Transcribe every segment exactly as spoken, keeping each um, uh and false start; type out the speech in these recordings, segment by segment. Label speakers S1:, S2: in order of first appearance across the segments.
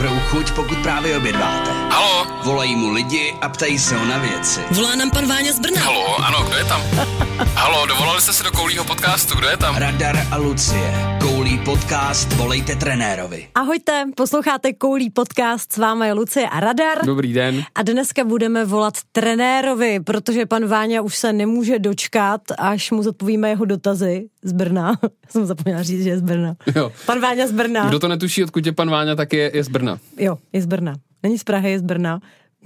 S1: dobrou chuť, pokud právě obědváte.
S2: Haló?
S1: Volají mu lidi a ptají se ho na věci.
S3: Volá nám pan Váňa z Brna.
S2: Haló, ano, kdo je tam? Haló, dovolali jste se do Koulího podcastu, kdo je tam?
S1: Radar a Lucie. Koulí podcast, volejte trenérovi.
S4: Ahojte, posloucháte Koulí podcast, s vámi je Lucie a Radar.
S5: Dobrý den.
S4: A dneska budeme volat trenérovi, protože pan Váňa už se nemůže dočkat, až mu zodpovíme jeho dotazy z Brna. Jsem zapomněla říct, že je z Brna.
S5: Jo.
S4: Pan Váňa z Brna.
S5: Kdo to netuší, odkud je pan Váňa, tak je, je z Brna.
S4: Jo, je z Brna. Není z Prahy, je z Brna.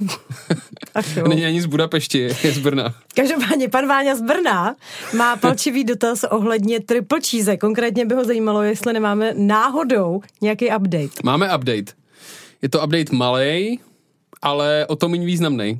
S4: Ach jo.
S5: Není ani z Budapešti, je z Brna.
S4: Každopádně pan Váňa z Brna má palčivý dotaz ohledně triple cheese. Konkrétně by ho zajímalo, jestli nemáme náhodou nějaký update.
S5: Máme update. Je to update malej, ale o to méně významnej.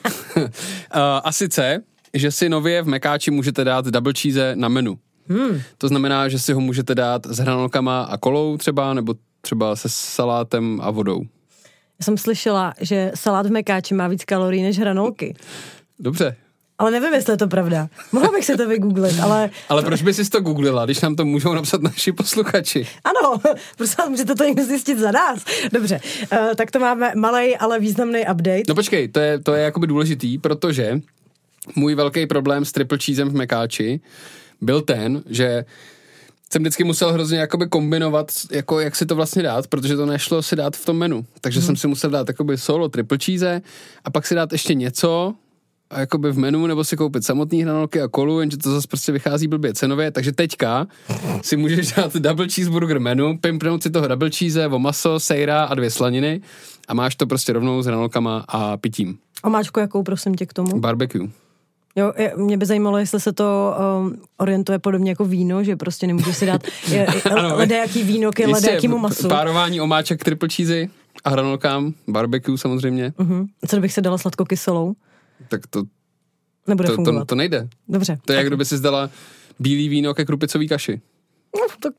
S5: A sice, že si nově v Mekáči můžete dát double cheese na menu. Hmm. To znamená, že si ho můžete dát s hranolkama a kolou třeba, nebo třeba se salátem a vodou.
S4: Já jsem slyšela, že salát v Mekáči má víc kalorií než hranolky.
S5: Dobře.
S4: Ale nevím, jestli je to pravda. Mohla bych si to vygooglit, ale...
S5: Ale proč by si to googlila, když nám to můžou napsat naši posluchači?
S4: Ano, prosím vás, můžete to někdo zjistit za nás. Dobře, uh, tak to máme malej, ale významný update.
S5: No počkej, to je, to je jakoby důležitý, protože můj velký problém s triple cheesem v Mekáči byl ten, že jsem vždycky musel hrozně jakoby kombinovat, jako jak si to vlastně dát, protože to nešlo si dát v tom menu. Takže hmm. jsem si musel dát jakoby solo triple cheese a pak si dát ještě něco a jakoby v menu, nebo si koupit samotný hranolky a kolu, jenže to zase prostě vychází blbě cenově, takže teďka si můžeš dát double cheeseburger menu, pimpnout si toho double cheese, o maso, sejra a dvě slaniny a máš to prostě rovnou s hranolkama a pitím.
S4: Omáčku jakou, prosím tě, k tomu?
S5: Barbecue.
S4: Jo, je, mě by zajímalo, jestli se to um, orientuje podobně jako víno, že prostě nemůžeš si dát ledajaký víno k ledajakýmu masu.
S5: Párování omáček triple cheesy a hranolkám, barbecue samozřejmě.
S4: Uh-huh. Co bych si dala sladkokyselou?
S5: Tak to,
S4: nebude
S5: to,
S4: fungovat.
S5: To, to nejde.
S4: Dobře.
S5: To je, jak kdyby si zdala bílý víno ke krupicový kaši.
S4: No, tak...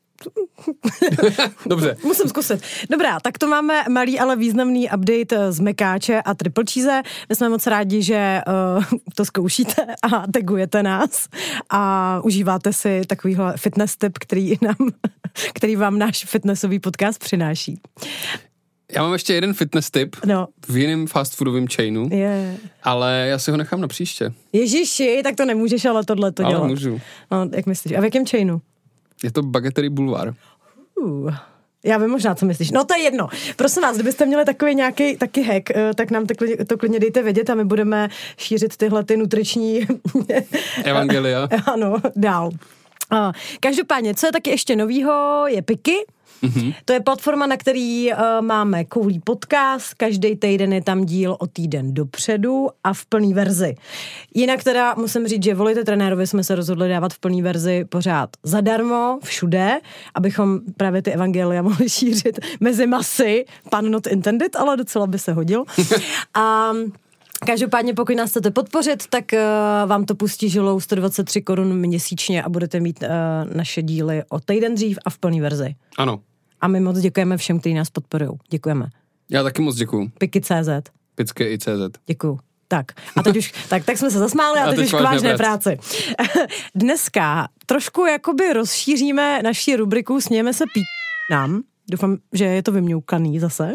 S5: Dobře.
S4: Musím zkusit. Dobrá, tak to máme malý, ale významný update z Mekáče a triple cheese. My jsme moc rádi, že uh, to zkoušíte a tagujete nás a užíváte si takovýhle fitness tip, který, nám, který vám náš fitnessový podcast přináší.
S5: Já mám ještě jeden fitness tip
S4: no.
S5: v jiném fast foodovém chainu,
S4: yeah.
S5: ale já si ho nechám na příště.
S4: Ježiši, tak to nemůžeš, ale tohle to dělat.
S5: Ale můžu.
S4: No, jak myslíš? A v jakém chainu?
S5: Je to Baguetterie Boulevard.
S4: Uh, já vím možná, co myslíš. No to je jedno. Prosím vás, kdybyste měli takový nějaký taky hack, tak nám to klidně, to klidně dejte vědět a my budeme šířit tyhle ty nutriční
S5: evangelia.
S4: Ano, dál. Uh, každopádně, co je taky ještě novýho, je Piky. Mm-hmm. To je platforma, na který uh, máme Koulí podcast, každý týden je tam díl o týden dopředu a v plný verzi. Jinak teda musím říct, že volejte trenérovi jsme se rozhodli dávat v plný verzi pořád zadarmo, všude, abychom právě ty evangelia mohli šířit mezi masy, pan not intended, ale docela by se hodil. A každopádně, pokud nás chcete podpořit, tak uh, vám to pustí žilou sto dvacet tři korun měsíčně a budete mít uh, naše díly o týden dřív a v plný verzi.
S5: Ano.
S4: A my moc děkujeme všem, kteří nás podporují. Děkujeme.
S5: Já taky moc děkuju.
S4: Piky tečka cé zet.
S5: Picky i cé zet.
S4: Děkuju. Tak, a teď už, tak, tak jsme se zasmáli a, a teď, teď už k vážné práci. Dneska trošku jakoby rozšíříme naši rubriku Smějeme se pít nám. Doufám, že je to vymňoukaný zase.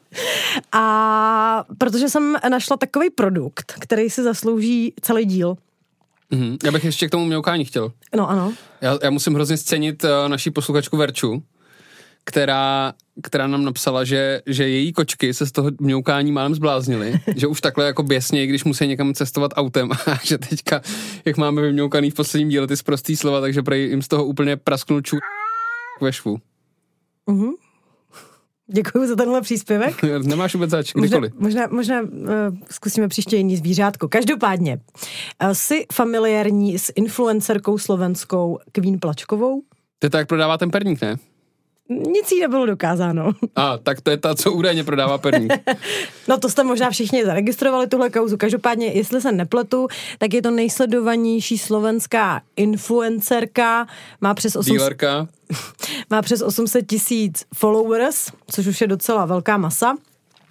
S4: A protože jsem našla takový produkt, který si zaslouží celý díl.
S5: Mm-hmm. Já bych ještě k tomu mňoukání chtěl.
S4: No ano.
S5: Já, já musím hrozně scenit uh, naší posluchačku Verču, která, která nám napsala, že, že její kočky se z toho mňoukání málem zbláznily, že už takhle jako běsnějí, když musí někam cestovat autem a že teďka, jak máme vymňoukaný v posledním díle ty sprostý slova, takže prej jim z toho úplně prasknul ču ve švu.
S4: Mhm. Děkuji za tenhle příspěvek.
S5: Nemáš vůbec zač, kdykoliv.
S4: Možná, možná, možná uh, zkusíme příště jiný zvířátko. Každopádně, uh, jsi familiární s influencerkou slovenskou Queen Plačkovou?
S5: To je tak, jak prodává ten perník, ne?
S4: Nic jí nebylo dokázáno.
S5: A, tak to je ta, co údajně prodává perník.
S4: No to jste možná všichni zaregistrovali tuhle kauzu. Každopádně, jestli se nepletu, tak je to nejsledovanější slovenská influencerka. Má přes osm set... Má přes osm set tisíc followers, což už je docela velká masa.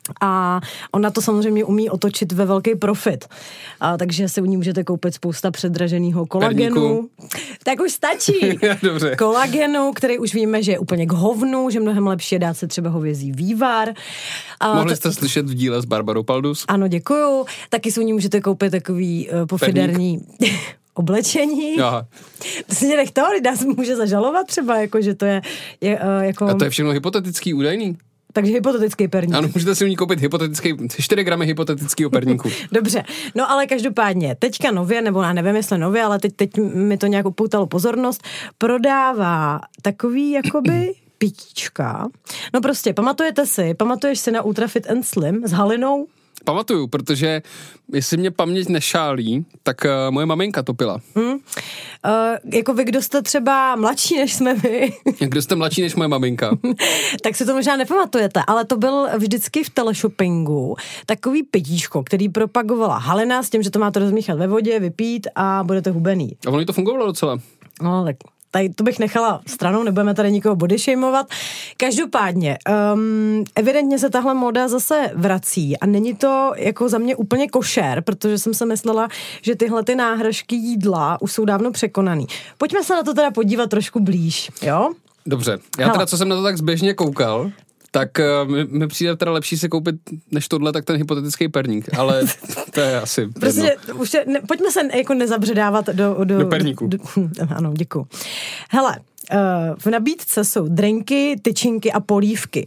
S4: A ona to samozřejmě umí otočit ve velký profit. A, takže si u ní můžete koupit spousta předraženého kolagenu.
S5: Perníku.
S4: Tak už stačí.
S5: Dobře.
S4: Kolagenu, který už víme, že je úplně k hovnu, že mnohem lepší je dát si třeba hovězí vývar. A
S5: Mohli
S4: to...
S5: jste slyšet v díle s Barbarou Paldus?
S4: Ano, děkuju. Taky si u ní můžete koupit takový uh, pofiderní oblečení.
S5: Aha.
S4: To si mě nechtalo, nás může zažalovat třeba, jako, že to je, je uh, jako...
S5: A to je všechno hypotetický, údajný?
S4: Takže hypotetický perník.
S5: Ano, můžete si u ní koupit hypotetický, čtyři gramy hypotetického perníku.
S4: Dobře, no ale každopádně, teďka nově, nebo já nevím, jestli nově, ale teď, teď mi to nějak upoutalo pozornost, prodává takový jakoby pitíčka. No prostě, pamatujete si, pamatuješ si na Ultra Fit and Slim s halinou?
S5: Pamatuju, protože jestli mě paměť nešálí, tak uh, moje maminka to pila.
S4: Hmm. Uh, jako vy, kdo jste třeba mladší, než jsme my.
S5: Kdo jste mladší než moje maminka?
S4: Tak si to možná nepamatujete, ale to byl vždycky v teleshoppingu takový pitíčko, který propagovala Halina s tím, že to máte rozmíchat ve vodě, vypít a budete hubený.
S5: A ono jí to fungovalo docela.
S4: No, tak tady to bych nechala stranou, nebudeme tady nikoho bodyshameovat. Každopádně, um, evidentně se tahle móda zase vrací a není to jako za mě úplně košer, protože jsem se myslela, že tyhle ty náhražky jídla už jsou dávno překonaný. Pojďme se na to teda podívat trošku blíž, jo?
S5: Dobře, já teda, co jsem na to tak zběžně koukal, tak uh, mi, mi přijde teda lepší si koupit než tohle, tak ten hypotetický perník, ale to je asi
S4: prostě, už je, ne, pojďme se jako nezabředávat do... Do,
S5: do perníku.
S4: Do, ano, děkuju. Hele, uh, v nabídce jsou drinky, tyčinky a polívky.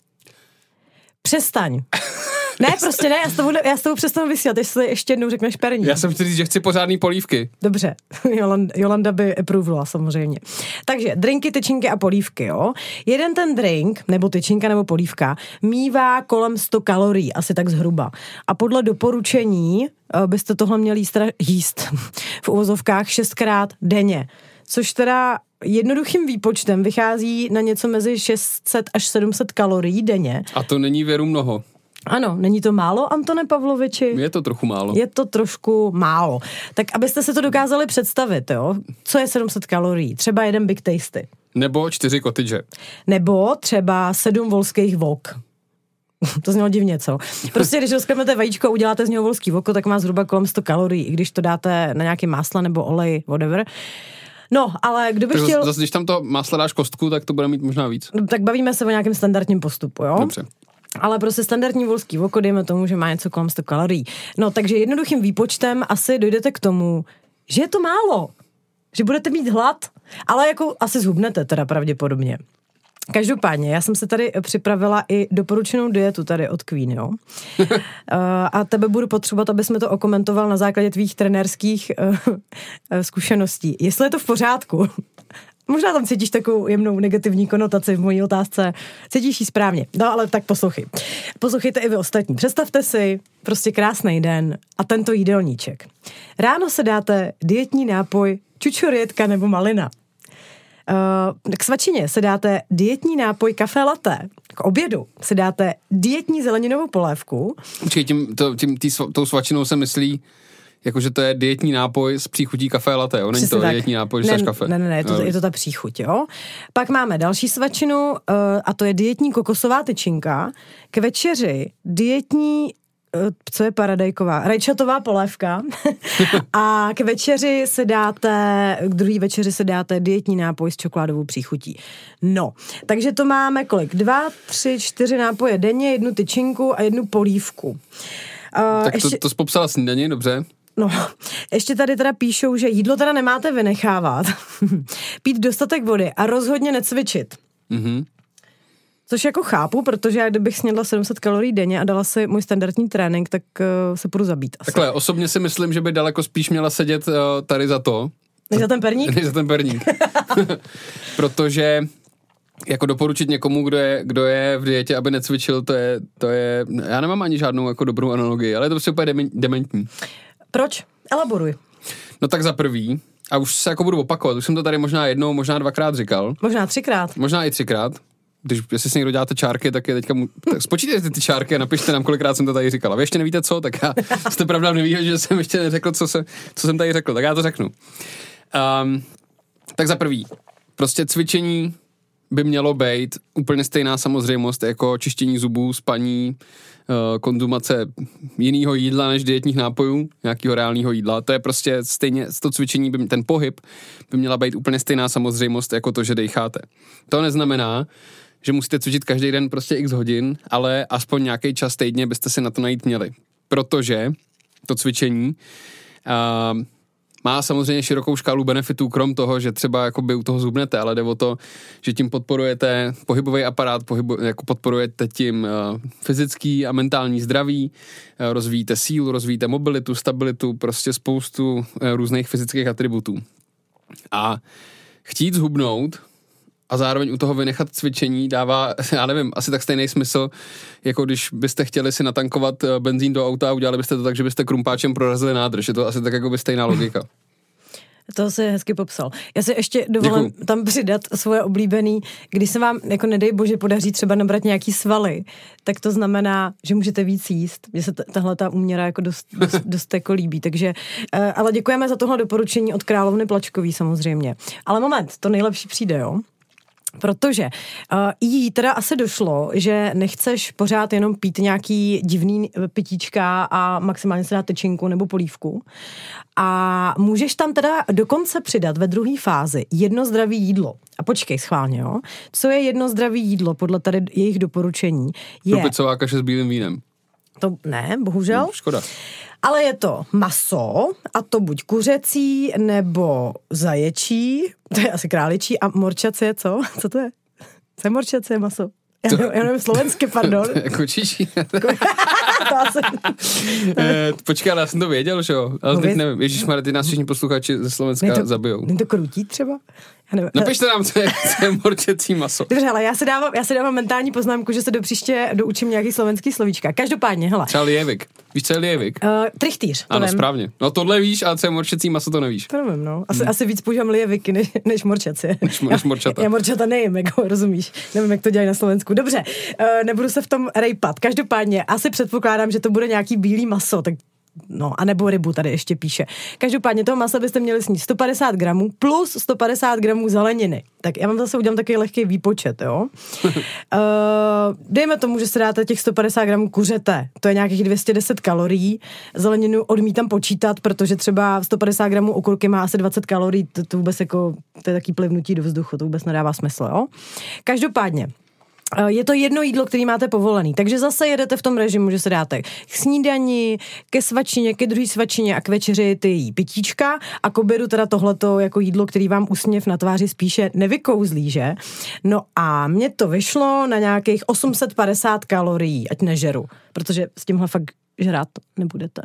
S4: Přestaň. Ne, prostě ne, já s tebou, já s tebou přestanu vysílat, jestli ještě jednou řekneš perník.
S5: Já jsem chtěl říct, že chci pořádný polívky.
S4: Dobře, Jolanda, Jolanda by approvala samozřejmě. Takže drinky, tyčinky a polívky, jo. Jeden ten drink, nebo tyčinka, nebo polívka, mívá kolem sto kalorií, asi tak zhruba. A podle doporučení byste tohle měli jíst, jíst v uvozovkách šestkrát denně. Což teda jednoduchým výpočtem vychází na něco mezi šest set až sedm set kalorií denně.
S5: A to není věru mnoho.
S4: Ano, není to málo, Antone Pavloviči?
S5: Je to trochu málo.
S4: Je to trošku málo. Tak abyste si to dokázali představit, jo? Co je sedm set kalorií? Třeba jeden Big Tasty.
S5: Nebo čtyři cottage.
S4: Nebo třeba sedm volských vok. To znělo divně, co? Prostě, když rozklemete vajíčko a uděláte z něho volský voko, tak má zhruba kolem sto kalorií, i když to dáte na nějaký másla nebo olej, whatever. No, ale kdo by
S5: tak
S4: chtěl...
S5: Zase, když tam to máslo dáš kostku, tak to bude mít možná víc.
S4: Tak bavíme se o nějakém standardním postupu, jo?
S5: Dobře.
S4: Ale prostě standardní volský voko, dejme tomu, že má něco kolem sto kalorií. No, takže jednoduchým výpočtem asi dojdete k tomu, že je to málo. Že budete mít hlad, ale jako asi zhubnete teda pravděpodobně. Každopádně, já jsem se tady připravila i doporučenou dietu tady od Queen, jo. A tebe budu potřebovat, abys mi to okomentoval na základě tvých trenérských zkušeností. Jestli je to v pořádku. Možná tam cítíš takovou jemnou negativní konotaci v mojí otázce. Cítíš ji správně. No, ale tak poslouchej. Poslouchejte i vy ostatní. Představte si prostě krásný den a tento jídelníček. Ráno se dáte dietní nápoj čučorietka nebo malina. Uh, k svačině se dáte dietní nápoj kafe latte. K obědu se dáte dietní zeleninovou polévku.
S5: Počkej, tím, to, tím, tý, tou svačinou se myslí, jakože to je dietní nápoj s příchutí kafe latte, jo? Není
S4: Přesně
S5: to
S4: tak.
S5: dietní nápoj, že
S4: ne,
S5: dáš kafe.
S4: Ne, ne, ne, je to,
S5: no,
S4: je to ta příchuť, jo. Pak máme další svačinu uh, a to je dietní kokosová tyčinka. K večeři dietní co je paradajková? Rajčatová polévka. A k večeři se dáte, k druhý večeři se dáte dietní nápoj s čokoládovou příchutí. No, takže to máme kolik? Dva, tři, čtyři nápoje denně, jednu tyčinku a jednu polívku. Uh,
S5: tak
S4: ještě...
S5: to, to jsi popsala snídaní, dobře.
S4: No, ještě tady teda píšou, že jídlo teda nemáte vynechávat. Pít dostatek vody a rozhodně necvičit.
S5: Mhm.
S4: Což jako chápu, protože já kdybych snědla sedm set kalorií denně a dala si můj standardní trénink, tak uh, se půjdu zabít asi.
S5: Takhle, osobně si myslím, že by daleko spíš měla sedět uh, tady za to.
S4: Než za ten perník?
S5: Než za ten perník. Protože jako doporučit někomu, kdo je, kdo je v dietě, aby necvičil, to je, to je, já nemám ani žádnou jako dobrou analogii, ale je to prostě úplně dementní.
S4: Proč? Elaboruj.
S5: No tak za prvý, a už se jako budu opakovat, už jsem to tady možná jednou, možná dvakrát říkal.
S4: Možná třikrát.
S5: Možná i třikrát. Když, jestli si někdo děláte čárky, tak je teďka mu... Tak spočítejte ty čárky a napište nám, kolikrát jsem to tady říkal. A vy ještě nevíte co, tak já jste pravda neví, že jsem ještě neřekl, co, se, co jsem tady řekl. Tak já to řeknu. Um, tak za prvý, prostě cvičení by mělo být úplně stejná samozřejmost jako čištění zubů, spaní, konzumace jiného jídla než dietních nápojů, nějakého reálného jídla. To je prostě stejně, to cvičení, by, ten pohyb by měla být úplně stejná samozřejmost jako to, že dejcháte. To neznamená, že musíte cvičit každý den prostě x hodin, ale aspoň nějaký čas týdně byste si na to najít měli. Protože to cvičení uh, má samozřejmě širokou škálu benefitů, krom toho, že třeba jakoby u toho zubnete, ale jde o to, že tím podporujete pohybový aparát, pohybu, jako podporujete tím uh, fyzický a mentální zdraví, uh, rozvíjíte sílu, rozvíjíte mobilitu, stabilitu, prostě spoustu uh, různých fyzických atributů. A chtít zhubnout a zároveň u toho vynechat cvičení dává, já nevím, asi tak stejný smysl, jako když byste chtěli si natankovat benzín do auta a udělali byste to tak, že byste krumpáčem prorazili nádrž. Je to asi tak jako by stejná logika.
S4: To si hezky popsal. Já si ještě dovolím
S5: Děkuju.
S4: tam přidat svoje oblíbený, když se vám, jako nedej bože, podaří třeba nabrat nějaký svaly, tak to znamená, že můžete víc jíst. Mně se t- tahle ta úměra jako dost, dost, dost jako líbí. Takže, uh, ale děkujeme za tohle doporučení od Královny Plačkový samozřejmě. Ale moment, to nejlepší přijde, jo? Protože uh, jí teda asi došlo, že nechceš pořád jenom pít nějaký divný pitíčka a maximálně se dát tyčinku nebo polívku. A můžeš tam teda dokonce přidat ve druhé fázi jedno zdravý jídlo. A počkej schválně, jo. Co je jedno zdravý jídlo podle tady jejich doporučení? Je...
S5: Krupicová kaše s bílým vínem.
S4: To ne, bohužel.
S5: No, škoda.
S4: Ale je to maso, a to buď kuřecí, nebo zaječí, to je asi králičí, a morčacie, co? Co to je? Co je morčacie maso? Já, to... já nevím slovensky, pardon.
S5: Jako čiší.
S4: To asi...
S5: eh, počkej, ale já jsem to věděl, že jo? Ale teď nevím. Ježišmarja, ty nás všichni posluchači ze Slovenska
S4: to,
S5: zabijou.
S4: Není to krutí třeba?
S5: Napište nám, co je, co je morčecí maso.
S4: Dobře, ale já si dávám, já si dávám mentální poznámku, že se do příště doučím nějaký slovenský slovíčka. Každopádně, hele.
S5: Třeba lievik. Víš, co je lievik?
S4: Uh, trichtýř, to
S5: Ano,
S4: vím.
S5: správně. No tohle víš, ale co je morčecí maso, to nevíš.
S4: To nevím, no. Asi, hmm. asi víc používám lieviky, než, než morčacie.
S5: Než, než morčata.
S4: Já, já morčata nejím, jako rozumíš. Nevím, jak to dělají na Slovensku. Dobře, uh, nebudu se v tom rejpat. Každopádně, asi předpokládám, že to bude nějaký bílý maso, tak no, a nebo rybu tady ještě píše. Každopádně toho masa byste měli sníst sto padesát gramů plus sto padesát gramů zeleniny. Tak já vám zase udělám takový lehký výpočet, jo. uh, dejme tomu, že se dáte těch sto padesát gramů kuřete. To je nějakých dvě stě deset kalorií. Zeleninu odmítám počítat, protože třeba sto padesát gramů okurky má asi dvacet kalorií. To, to vůbec jako, to je taký plivnutí do vzduchu, to vůbec nedává smysl, jo. Každopádně, je to jedno jídlo, který máte povolený, takže zase jedete v tom režimu, že se dáte k snídani, ke svačině, ke druhý svačině a k večeři ty pitíčka a k obědu teda tohleto jako jídlo, který vám úsměv na tváři spíše nevykouzlí, že? No a mně to vyšlo na nějakých osm set padesát kalorií, ať nežeru, protože s tímhle fakt žrát nebudete.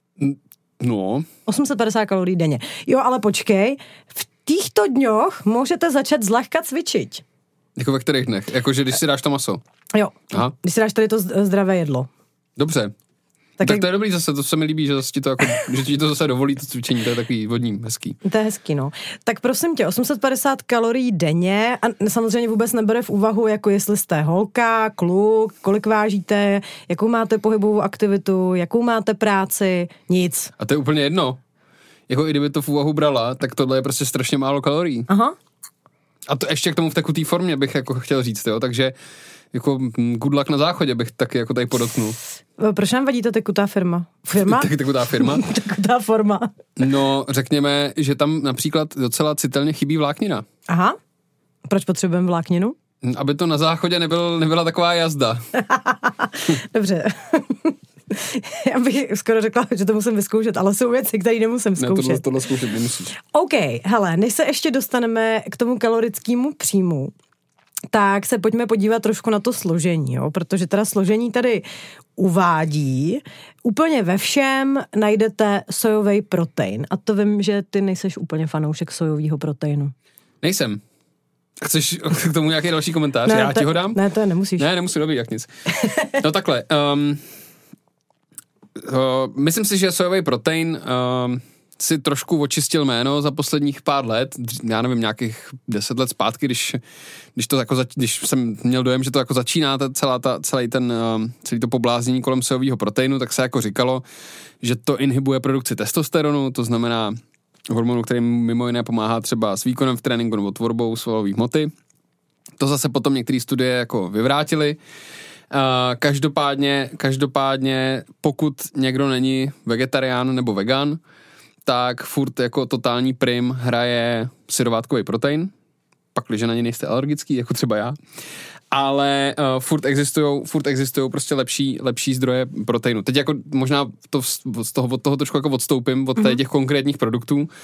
S5: No.
S4: osm set padesát kalorií denně. Jo, ale počkej, v těchto dňoch můžete začít zlehka cvičit.
S5: Jako ve kterých dnech? Jakože když si dáš to maso?
S4: Jo,
S5: Aha.
S4: Když si dáš tady to zdravé jedlo.
S5: Dobře. Tak, tak jak... to je dobrý zase, to se mi líbí, že, zase ti to, jako, že ti to zase dovolí to cvičení, to je takový vodní, hezký.
S4: To je hezký, no. Tak prosím tě, osm set padesát kalorií denně a samozřejmě vůbec nebere v úvahu, jako jestli jste holka, kluk, kolik vážíte, jakou máte pohybovou aktivitu, jakou máte práci, nic.
S5: A to je úplně jedno. Jako i kdyby to v úvahu brala, tak tohle je prostě strašně málo kalorií.
S4: Aha.
S5: A to ještě k tomu v tekutý formě bych jako chtěl říct, jo, takže jako good luck na záchodě bych taky jako tady podotknul.
S4: Proč nám vadí ta tekutá firma? Firma?
S5: Tak tekutá firma?
S4: Tekutá forma.
S5: No, řekněme, že tam například docela citelně chybí vláknina.
S4: Aha. Proč potřebujeme vlákninu?
S5: Aby to na záchodě nebyl, nebyla taková jazda.
S4: Dobře. Já bych skoro řekla, že to musím vyzkoušet, ale jsou věci, které nemusím zkoušet.
S5: Ne, tohle, tohle zkoušet nemusíš.
S4: OK, hele, než se ještě dostaneme k tomu kalorickému příjmu, tak se pojďme podívat trošku na to složení, jo? Protože teda složení tady uvádí, úplně ve všem najdete sojový protein. A to vím, že ty nejseš úplně fanoušek sojového proteinu. Nejsem.
S5: Chceš k tomu nějaký další komentář?
S4: Ne,
S5: Já
S4: to,
S5: ti ho dám?
S4: Ne, to je nemusíš.
S5: Ne, nemusí, dobrý, jak nic. No takhle, um, uh, myslím si, že sojový protein uh, si trošku očistil jméno za posledních pár let, já nevím, nějakých deset let zpátky, když, když to jako, zač, když jsem měl dojem, že to jako začíná ta, celá ta, celý ten, uh, celý to pobláznění kolem sojového proteinu, tak se jako říkalo, že to inhibuje produkci testosteronu, to znamená hormonu, který mimo jiné pomáhá třeba s výkonem v tréninku nebo tvorbou svalové hmoty. To zase potom některé studie jako vyvrátily. Uh, každopádně, každopádně, pokud někdo není vegetarián nebo vegan, tak furt jako totální prim hraje syrovátkový protein, pakliže na ně nejste alergický, jako třeba já. Ale uh, furt existujou, furt existujou prostě lepší, lepší zdroje proteinu. Teď jako možná to z toho, od toho trošku jako odstoupím, od mm-hmm. těch konkrétních produktů. Um,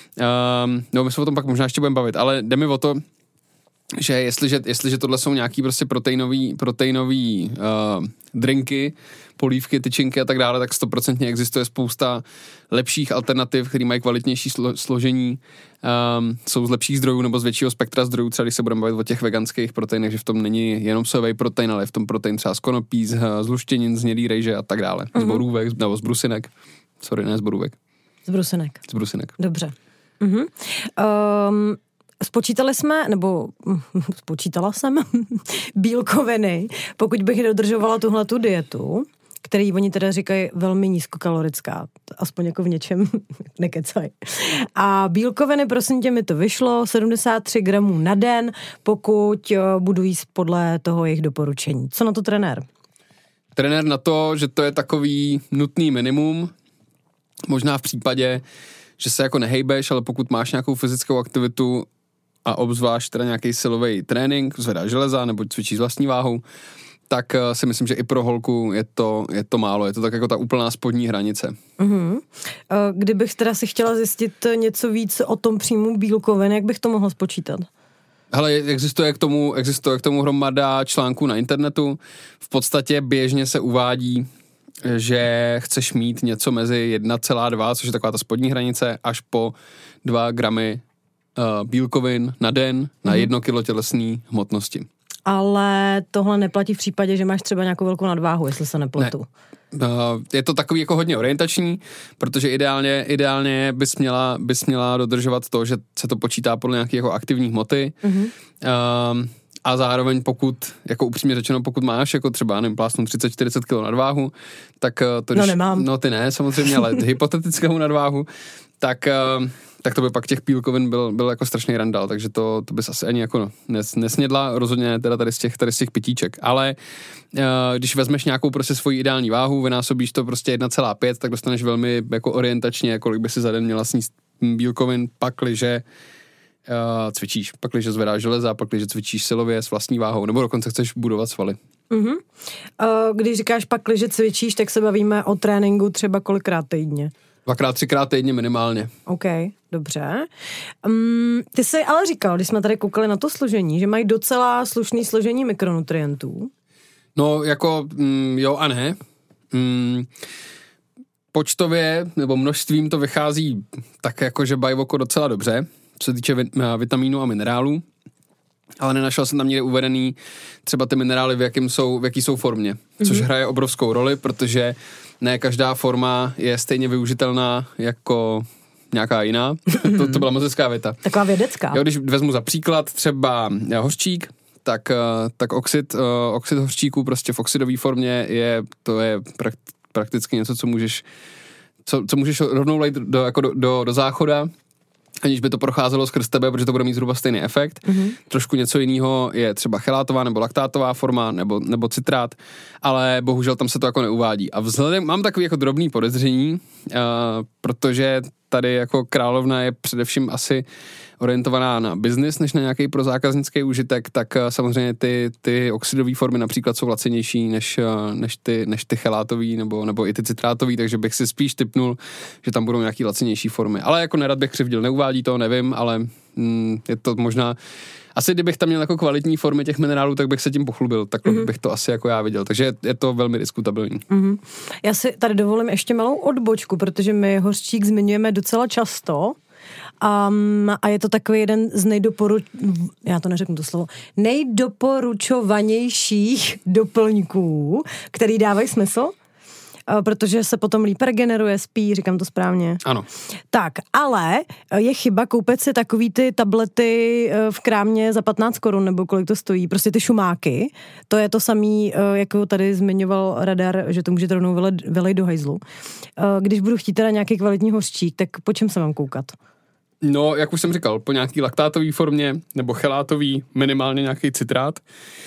S5: no, my se o tom pak možná ještě budeme bavit, ale jde mi o to, že jestliže, jestliže tohle jsou nějaký prostě proteinový, proteinový uh, drinky, polívky, tyčinky a tak dále, tak stoprocentně existuje spousta lepších alternativ, které mají kvalitnější slo, složení, um, jsou z lepších zdrojů nebo z většího spektra zdrojů, třeba když se budeme bavit o těch veganských proteinech, že v tom není jenom sojový protein, ale je v tom protein třeba z konopí, z, z luštěnin, z hnědý rejže a tak dále, mm-hmm. z borůvek, nebo z brusinek, sorry, ne z borůvek.
S4: Z brusinek.
S5: Z brusinek.
S4: Dobře. Mhm. Um... Spočítali jsme, nebo spočítala jsem bílkoviny, pokud bych dodržovala tuhletu dietu, který oni teda říkají velmi nízkokalorická, aspoň jako v něčem nekecaj. A bílkoviny, prosím tě, mi to vyšlo sedmdesát tři gramů na den, pokud budu jíst podle toho jejich doporučení. Co na to trenér?
S5: Trenér na to, že to je takový nutný minimum, možná v případě, že se jako nehejbeš, ale pokud máš nějakou fyzickou aktivitu a obzvlášť teda nějaký silový trénink, zvedá železa nebo cvičí s vlastní váhou, tak si myslím, že i pro holku je to, je to málo. Je to tak jako ta úplná spodní hranice.
S4: Uh-huh. Kdybych teda si chtěla zjistit něco víc o tom příjmu bílkovin, jak bych to mohla spočítat?
S5: Hele, existuje k tomu, existuje k tomu hromada článků na internetu. V podstatě běžně se uvádí, že chceš mít něco mezi jedna celá dva, což je taková ta spodní hranice, až po dva gramy uh, bílkovin na den na mm. jedno kilo tělesné hmotnosti.
S4: Ale tohle neplatí v případě, že máš třeba nějakou velkou nadváhu, jestli se nepletu.
S5: Ne. Uh, je to takový jako hodně orientační, protože ideálně, ideálně bys měla, bys měla dodržovat to, že se to počítá podle nějaké jako aktivní hmoty. Mm-hmm. Uh, A zároveň pokud, jako upřímně řečeno, pokud máš jako třeba, nevím, plásnu třicet čtyřicet kilo nadváhu, tak to, když,
S4: no nemám.
S5: No ty ne, samozřejmě, ale hypotetickou nadváhu, tak, tak to by pak těch bílkovin byl, byl jako strašný randál, takže to, to bys asi ani jako nes, nesnědla, rozhodně teda tady z těch, tady z těch pitíček, ale když vezmeš nějakou prostě svoji ideální váhu, vynásobíš to prostě jedna celá pět, tak dostaneš velmi jako orientačně, kolik by si za den měla sníst bílkovin, pakliže Uh, cvičíš, pakliže zvedáš železa, pakliže cvičíš silově s vlastní váhou, nebo dokonce chceš budovat svaly.
S4: Uh-huh. Uh, když říkáš pakliže cvičíš, tak se bavíme o tréninku třeba kolikrát týdně?
S5: Dvakrát, třikrát týdně minimálně.
S4: OK, dobře. Um, ty jsi ale říkal, když jsme tady koukali na to složení, že mají docela slušný složení mikronutrientů.
S5: No, jako mm, jo a ne. Mm, počtově nebo množstvím to vychází tak jako, že bajvoko docela dobře, co se týče vitamínů a minerálů, ale nenašel jsem tam někde uvedený třeba ty minerály, v, jakým jsou, v jaký jsou formě, což mm-hmm. hraje obrovskou roli, protože ne každá forma je stejně využitelná jako nějaká jiná. to, to byla moc hezká věta.
S4: Taková vědecká.
S5: Jo, když vezmu za příklad třeba hořčík, tak, tak oxid, oxid hořčíku prostě v oxidové formě je, to je prakticky něco, co můžeš, co, co můžeš rovnou lejt do, jako do, do, do záchoda, aniž by to procházelo skrz tebe, protože to bude mít zhruba stejný efekt. Mm-hmm. Trošku něco jiného je třeba chelátová nebo laktátová forma nebo, nebo citrát, ale bohužel tam se to jako neuvádí. A vzhledem, mám takový jako drobný podezření, uh, protože tady jako královna je především asi orientovaná na biznis, než na nějaký prozákaznický užitek, tak uh, samozřejmě ty, ty oxidové formy například jsou lacenější než, uh, než, ty, než ty chelátový nebo, nebo i ty citrátový, takže bych si spíš tipnul, že tam budou nějaký lacenější formy. Ale jako nerad bych křivdil, neuvádí to, nevím, ale mm, je to možná. Asi kdybych tam měl jako kvalitní formy těch minerálů, tak bych se tím pochlubil, takhle mm-hmm. bych to asi jako já viděl, takže je, je to velmi diskutabilní. Mm-hmm.
S4: Já si tady dovolím ještě malou odbočku, protože my hořčík zmiňujeme docela často. Um, a je to takový jeden z nejdoporuč... já to neřeknu to slovo, nejdoporučovanějších doplňků, který dávají smysl, uh, protože se potom líp regeneruje, spí, říkám to správně.
S5: Ano.
S4: Tak, ale je chyba koupit si takový ty tablety v krámě za patnáct korun, nebo kolik to stojí, prostě ty šumáky. To je to samý, jako tady zmiňoval Radar, že to můžete rovnou vylej do hajzlu. Když budu chtít teda nějaký kvalitní hořčík, tak po čem se mám koukat?
S5: No, jak už jsem říkal, po nějaký laktátový formě nebo chelátový, minimálně nějaký citrát.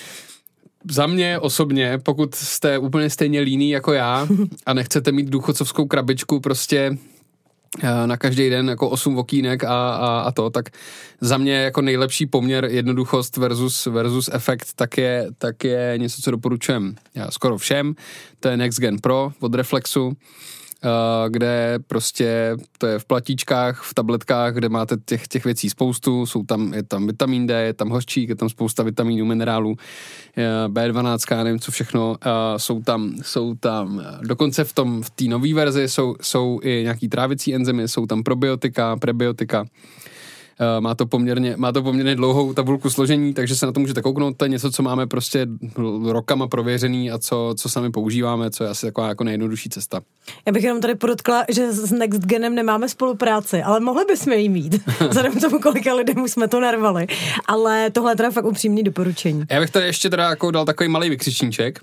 S5: Za mě osobně, pokud jste úplně stejně líný jako já a nechcete mít důchodcovskou krabičku prostě na každý den jako osm okýnek a, a, a to, tak za mě jako nejlepší poměr jednoduchost versus, versus efekt, tak je, tak je něco, co doporučujem já skoro všem. To je Next Gen Pro od Reflexu, kde prostě to je v platíčkách, v tabletkách, kde máte těch, těch věcí spoustu, jsou tam, je tam vitamin D, je tam hořčík, je tam spousta vitamínů, minerálů, bé dvanáct, nevím co všechno, jsou tam, jsou tam, dokonce v tom, v té nové verzi jsou, jsou i nějaký trávicí enzymy, jsou tam probiotika, prebiotika. Má to poměrně, má to poměrně dlouhou tabulku složení, takže se na to můžete kouknout. To je něco, co máme prostě rokama prověřený a co, co sami používáme, co je asi taková jako nejjednodušší cesta.
S4: Já bych jenom tady podotkla, že s Next Genem nemáme spolupráci, ale mohli bychom ji mít. Vzhledem k tomu, kolika lidem už jsme to narvali. Ale tohle je teda fakt upřímný doporučení.
S5: Já bych tady ještě teda jako dal takový malý vykřičníček.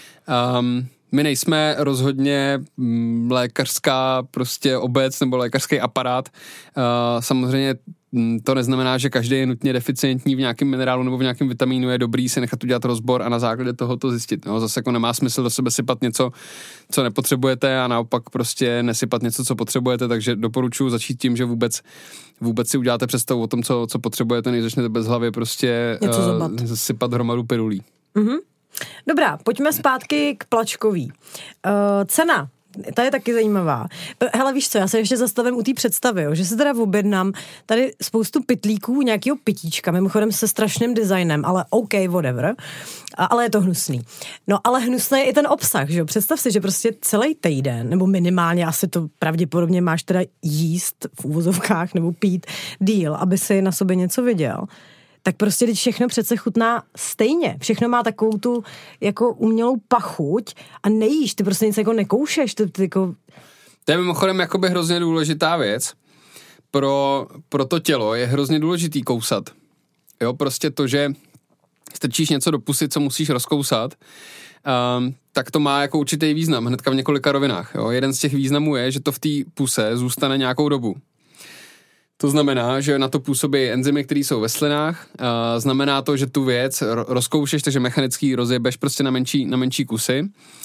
S5: Um, My nejsme rozhodně lékařská prostě obec nebo lékařský aparát. Samozřejmě to neznamená, že každý je nutně deficientní v nějakém minerálu nebo v nějakém vitamínu, je dobrý si nechat udělat rozbor a na základě toho to zjistit. No, zase jako nemá smysl do sebe sypat něco, co nepotřebujete a naopak prostě nesypat něco, co potřebujete, takže doporučuji začít tím, že vůbec, vůbec si uděláte představu o tom, co, co potřebujete, než začnete bez hlavy prostě uh, sypat hromadu pirulí.
S4: Mhm. Dobrá, pojďme zpátky k Plačkový. Uh, cena, ta je taky zajímavá. Hele, víš co, já se ještě zastavím u té představy, jo, že se teda objednám tady spoustu pytlíků, nějakého pitíčka, mimochodem se strašným designem, ale OK, whatever, a, ale je to hnusný. No, ale hnusný je i ten obsah, že jo, představ si, že prostě celý týden, nebo minimálně asi to pravděpodobně máš teda jíst v úvozovkách nebo pít díl, aby si na sobě něco viděl. Tak prostě teď všechno přece chutná stejně. Všechno má takovou tu jako umělou pachuť a nejíš, ty prostě nic jako nekoušeš. Ty, ty jako...
S5: To je mimochodem jakoby hrozně důležitá věc. Pro, pro to tělo je hrozně důležitý kousat. Jo, prostě to, že strčíš něco do pusy, co musíš rozkousat, um, tak to má jako určitý význam, hnedka v několika rovinách. Jo. Jeden z těch významů je, že to v té puse zůstane nějakou dobu. To znamená, že na to působí enzymy, které jsou ve slinách. A znamená to, že tu věc rozkoušeš, takže mechanicky rozjebeš prostě na menší, na menší kusy.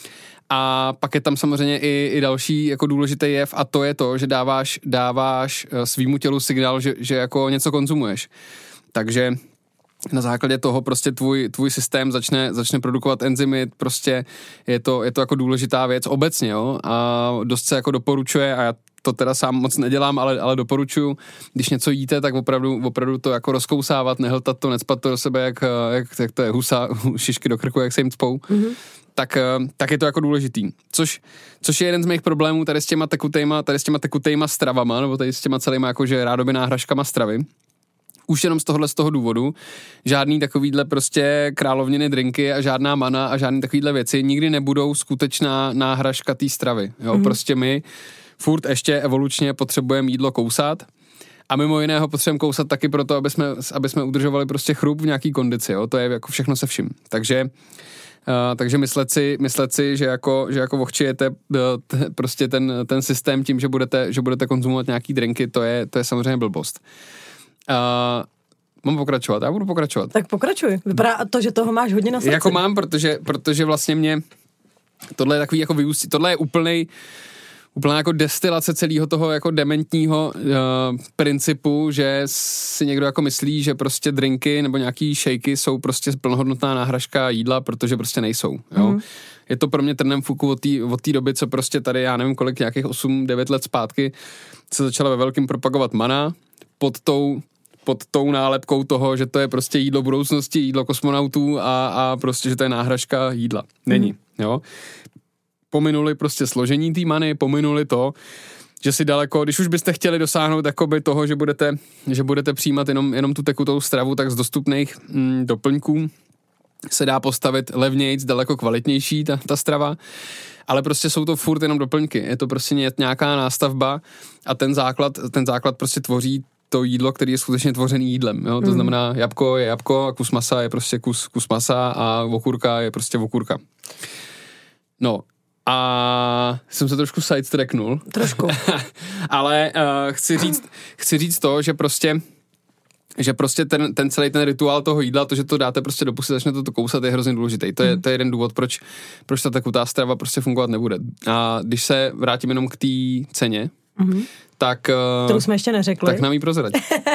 S5: A pak je tam samozřejmě i, i další jako důležitý jev a to je to, že dáváš, dáváš svýmu tělu signál, že, že jako něco konzumuješ. Takže na základě toho prostě tvůj, tvůj systém začne, začne produkovat enzymy, prostě je to, je to jako důležitá věc obecně, jo, a dost se jako doporučuje a já to teda sám moc nedělám, ale, ale doporučuju, když něco jíte, tak opravdu, opravdu to jako rozkousávat, nehltat to, necpat to do sebe, jak, jak, jak to je husa, šišky do krku, jak se jim cpou. Mm-hmm. Tak, tak je to jako důležitý. Což, což je jeden z mých problémů tady s těma tekutejma, tady s těma tekutejma stravama, nebo tady s těma celýma jakože rádoby náhražkama stravy. Už jenom z tohohle z toho důvodu, žádný takovýhle prostě královniny drinky a žádná mana a žádný takovýhle věci nikdy nebudou skutečná náhražka té stravy. Jo, mm-hmm. Prostě my furt ještě evolučně potřebujeme jídlo kousat a mimo jiného potřebujeme kousat taky proto, aby jsme, aby jsme udržovali prostě chrup v nějaký kondici, jo, to je jako všechno se vším. Takže Uh, takže myslet si, myslet si, že jako, že jako ohčijete uh, t, prostě ten, ten systém tím, že budete, že budete konzumovat nějaký drinky, to je, to je samozřejmě blbost. Uh, mám pokračovat, já budu pokračovat.
S4: Tak pokračuj, vypadá to, že toho máš hodně na srdci.
S5: Jako mám, protože, protože vlastně mě tohle je takový jako vyústí, tohle je úplnej úplná jako destilace celého toho jako dementního uh, principu, že si někdo jako myslí, že prostě drinky nebo nějaký shakey jsou prostě plnohodnotná náhražka jídla, protože prostě nejsou, jo. Mm. Je to pro mě trnem fuku od té od té doby, co prostě tady, já nevím kolik, nějakých osm devět let zpátky se začala ve velkým propagovat mana pod tou pod tou nálepkou toho, že to je prostě jídlo budoucnosti, jídlo kosmonautů a, a prostě, že to je náhražka jídla. Není, mm. jo. Pominuli prostě složení té many, pominuli to, že si daleko, když už byste chtěli dosáhnout jakoby toho, že budete, že budete přijímat jenom, jenom tu tekutou stravu, tak z dostupných mm, doplňků se dá postavit levnějc, daleko kvalitnější ta, ta strava, ale prostě jsou to furt jenom doplňky. Je to prostě nějaká nástavba a ten základ, ten základ prostě tvoří to jídlo, který je skutečně tvořený jídlem. Jo? To mm. znamená, jabko je jabko a kus masa je prostě kus, kus masa a okurka je prostě okurka. No, A jsem se trošku sidetracknul.
S4: Trošku.
S5: Ale uh, chci říct, chci říct to, že prostě že prostě ten, ten celý ten rituál toho jídla, to, že to dáte prostě do pusy, začnete to kousat, je hrozně důležitý. To je, to je jeden důvod, proč, proč ta tekutá strava prostě fungovat nebude. A když se vrátím jenom k té ceně, mm-hmm. tak...
S4: To už jsme ještě neřekli.
S5: Tak nám jí prozrať.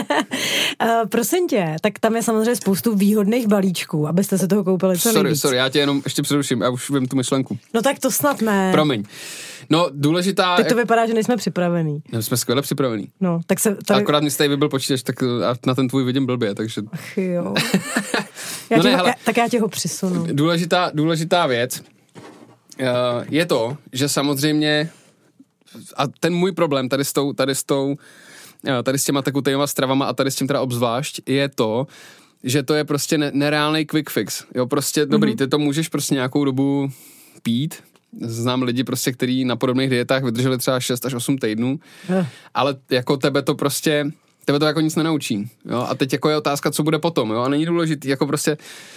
S4: uh, prosím tě, tak tam je samozřejmě spoustu výhodných balíčků, abyste se toho koupili co
S5: Sorry,
S4: nejvíc.
S5: sorry, já tě jenom ještě přeruším, já už vím tu myšlenku.
S4: No tak to snad ne.
S5: Promiň. No, důležitá...
S4: Teď to vypadá, že nejsme připravení.
S5: No, jsme skvěle připravení.
S4: No, tak se... Tady...
S5: Akorát mi jste vybil počítač, tak na ten tvůj vidím blbě, takže...
S4: Ach jo. já
S5: no
S4: tě
S5: ne,
S4: ho,
S5: hele,
S4: já, tak já tě ho přisunu.
S5: Důležitá, důležitá věc uh, je to, že samozřejmě a ten můj problém tady s tou, tady s tou, tady s těma tekutejma stravama a tady s tím teda obzvlášť je to, že to je prostě ne, nereálnej quick fix. Jo, prostě, mm-hmm. dobrý, ty to můžeš prostě nějakou dobu pít. Znám lidi prostě, kteří na podobných dietách vydrželi třeba šest až osm týdnů, uh. ale jako tebe to prostě, tebe to jako nic nenaučí. Jo, a teď jako je otázka, co bude potom, jo, a není důležitý, jako prostě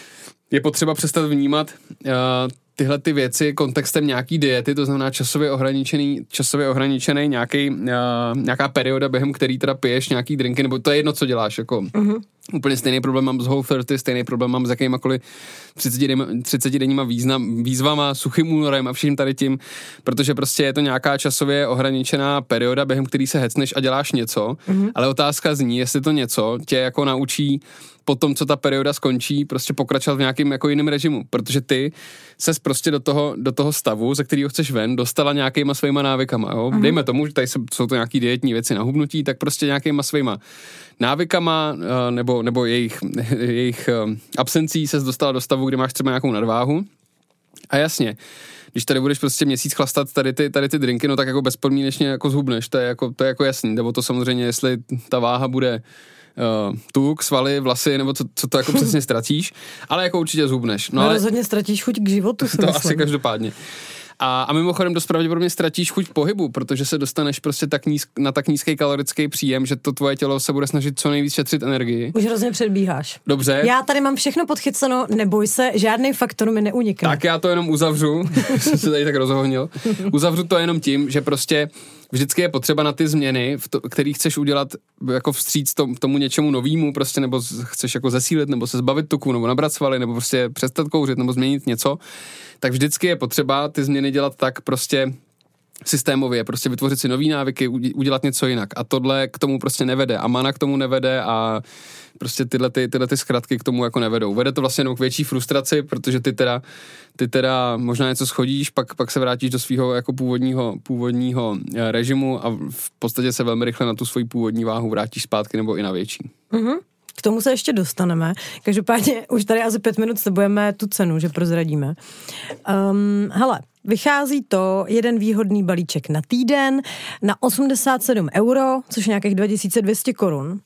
S5: je potřeba přestat vnímat uh, tyhle ty věci kontextem nějaký diety, to znamená časově ohraničený, časově ohraničený nějaký, uh, nějaká perioda, během který teda piješ nějaký drinky, nebo to je jedno, co děláš, jako uh-huh. úplně stejný problém mám s Whole třicet, stejný problém mám s jakýmakoliv třicetidenníma význam, výzvama, suchým únorem a vším tady tím, protože prostě je to nějaká časově ohraničená perioda, během který se hecneš a děláš něco, uh-huh. ale otázka zní, jestli to něco tě jako naučí potom, co ta perioda skončí, prostě pokračovat v nějakým jako jiném režimu, protože ty ses prostě do toho, do toho stavu, ze kterého chceš ven, dostala nějakýma svýma návykama, jo? Mm-hmm. Dejme tomu, že tady jsou to nějaký dietní věci na hubnutí, tak prostě nějakýma svýma návykama nebo, nebo jejich, jejich absencí ses dostala do stavu, kde máš třeba nějakou nadváhu. A jasně, když tady budeš prostě měsíc chlastat tady ty, tady ty drinky, no tak jako bezpodmínečně jako zhubneš, to je jako, to je jako jasný, nebo to samozřejmě, jestli ta váha bude Uh, tuk, svaly, vlasy, nebo co, co to jako přesně ztracíš, ale jako určitě zhubneš. No,
S4: no
S5: ale
S4: rozhodně ztratíš chuť k životu, si
S5: to
S4: myslím.
S5: asi každopádně. A, a mimochodem dost pravděpodobně ztratíš chuť pohybu, protože se dostaneš prostě tak nízk, na tak nízký kalorický příjem, že to tvoje tělo se bude snažit co nejvíc šetřit energii.
S4: Už hrozně předbíháš.
S5: Dobře.
S4: Já tady mám všechno podchyceno, neboj se, žádný faktor mi neunikne.
S5: Tak já to jenom uzavřu, jsem se tady tak rozhohnil. Uzavřu to jenom tím, že prostě vždycky je potřeba na ty změny, které chceš udělat jako vstříc tom, tomu něčemu novému, prostě, nebo chceš jako zesílit, nebo se zbavit tuku, nebo nabrat svaly, nebo prostě přestat kouřit, nebo změnit něco, tak vždycky je potřeba ty změny dělat tak prostě systémově, prostě vytvořit si nový návyky, udělat něco jinak. A tohle k tomu prostě nevede. A mana k tomu nevede a prostě tyhle, ty, tyhle ty zkratky k tomu jako nevedou. Vede to vlastně jenom k větší frustraci, protože ty teda, ty teda možná něco schodíš, pak, pak se vrátíš do svého jako původního, původního režimu a v podstatě se velmi rychle na tu svoji původní váhu vrátíš zpátky nebo i na větší.
S4: Mhm. K tomu se ještě dostaneme. Každopádně už tady asi pět minut slibujeme tu cenu, že prozradíme. Um, hele, vychází to jeden výhodný balíček na týden na osmdesát sedm euro, což je nějakých dva tisíce dvě stě korun.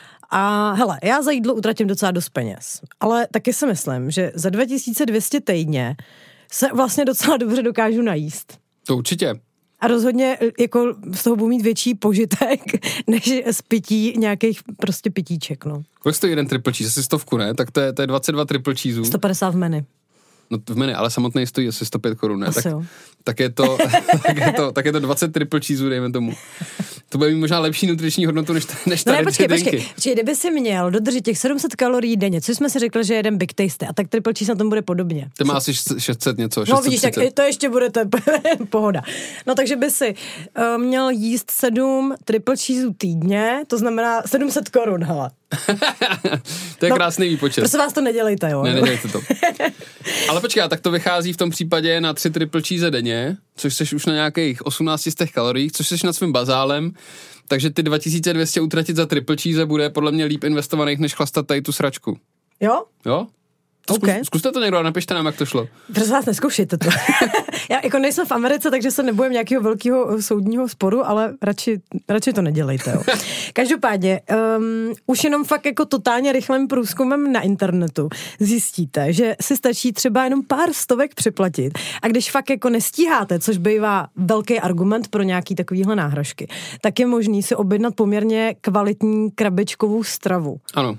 S4: A hele, já za jídlo utratím docela dost peněz, ale taky si myslím, že za dva tisíce dvě stě týdně se vlastně docela dobře dokážu najíst.
S5: To určitě.
S4: A rozhodně jako z toho budu mít větší požitek, než z pití nějakých prostě pitíček, no.
S5: Kolik stojí jeden triple cheese? Asi stovku, ne? Tak to je, to je dvacet dva triple cheeseů.
S4: sto padesát v menu.
S5: No v menu, ale samotný stojí asi sto pět korun, ne?
S4: Asi
S5: tak,
S4: jo.
S5: tak, je to, tak, je to, tak je to dvacet triple cheeseů, dejme tomu. To bude mít možná lepší nutriční hodnotu, než, než tady
S4: no ne, počkej,
S5: ty drinky.
S4: počkej, počkej, kdyby si měl dodržet těch sedm set kalorií denně, což jsme si řekli, že jeden Big Tasty, a tak triple cheese na tom bude podobně.
S5: To má asi šest set něco, šest set třicet.
S4: No vidíš, tak to ještě bude to pohoda. No takže by si uh, měl jíst sedm triple cheeseů týdně, to znamená sedm set korun, hele.
S5: To je
S4: no,
S5: krásný výpočet.
S4: Prosím vás, to nedělejte, jo.
S5: Ne, nedělejte to. Ale počkej, tak to vychází v tom případě na tři triple cheese denně, což jsi už na nějakých osmnáct set kalorií, což jsi nad svým bazálem, takže ty dva tisíce dvě stě utratit za triple cheese bude podle mě líp investovaných, než chlastat tady tu sračku.
S4: Jo?
S5: Jo? To
S4: Okay.
S5: zkus, zkuste to někdo a napište nám, jak to šlo.
S4: Prosím vás, neskoušejte to. Já jako nejsem v Americe, takže se nebojím nějakého velkého soudního sporu, ale radši, radši to nedělejte. Jo. Každopádně, um, už jenom fakt jako totálně rychlým průzkumem na internetu zjistíte, že si stačí třeba jenom pár stovek připlatit a když fakt jako nestíháte, což bývá velký argument pro nějaký takovýhle náhražky, tak je možný si objednat poměrně kvalitní krabičkovou stravu.
S5: Ano.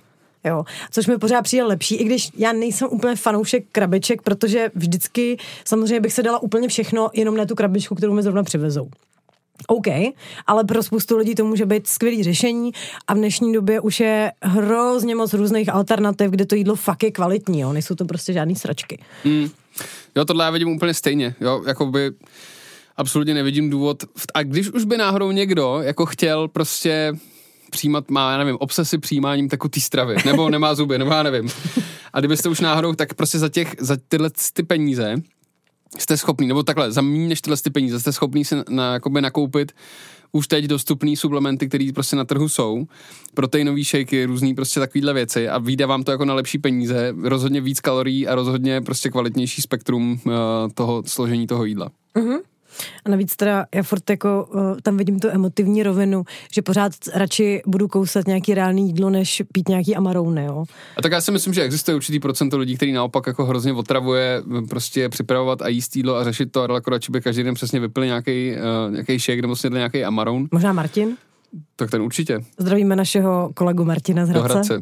S4: Jo, což mi pořád přijde lepší, i když já nejsem úplně fanoušek krabiček, protože vždycky samozřejmě bych se dala úplně všechno, jenom ne tu krabičku, kterou mi zrovna přivezou. OK, ale pro spoustu lidí to může být skvělý řešení a v dnešní době už je hrozně moc různých alternativ, kde to jídlo fakt je kvalitní, jo, nejsou to prostě žádný sračky.
S5: Mm. Jo, tohle já vidím úplně stejně, jo, jakoby absolutně nevidím důvod, a když už by náhodou někdo jako chtěl prostě přijímat, má, já nevím, obsesy přijímáním tekutý stravy, nebo nemá zuby, nebo já nevím. A kdybyste už náhodou, tak prostě za těch, za tyhle ty peníze jste schopný, nebo takhle, za méně než tyhle ty peníze jste schopný si na, jakoby nakoupit už teď dostupný suplementy, které prostě na trhu jsou, proteinový shakey, různý prostě takovýhle věci a vyjde vám to jako na lepší peníze, rozhodně víc kalorií a rozhodně prostě kvalitnější spektrum uh, toho složení toho jídla.
S4: Mhm. A navíc teda já furt jako tam vidím tu emotivní rovinu, že pořád radši budu kousat nějaký reálný jídlo, než pít nějaký amarouny, jo.
S5: A tak já si myslím, že existuje určitý procento lidí, který naopak jako hrozně otravuje prostě připravovat a jíst jídlo a řešit to a daleko radši by každý den přesně vypili nějaký uh, nějaký shake nebo snědli nějaký amaroun.
S4: Možná Martin?
S5: Tak ten určitě.
S4: Zdravíme našeho kolegu Martina z Hradce.
S5: Do Hradce.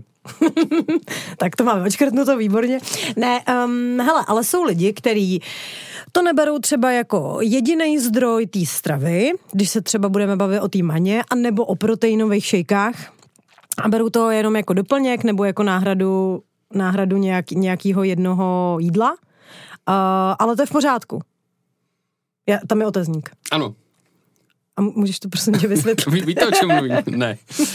S4: Tak to máme očkrtnuto výborně. Ne, um, hele, ale jsou lidi, kteří to neberou třeba jako jediný zdroj té stravy, když se třeba budeme bavit o té maně, anebo o proteinových šejkách a berou to jenom jako doplněk nebo jako náhradu, náhradu nějak, nějakého jednoho jídla, uh, ale to je v pořádku. Já, tam je otazník.
S5: Ano.
S4: A můžeš to prosím tě vysvětlit?
S5: Ví, víte, o čem mluvím? Ne. Uh,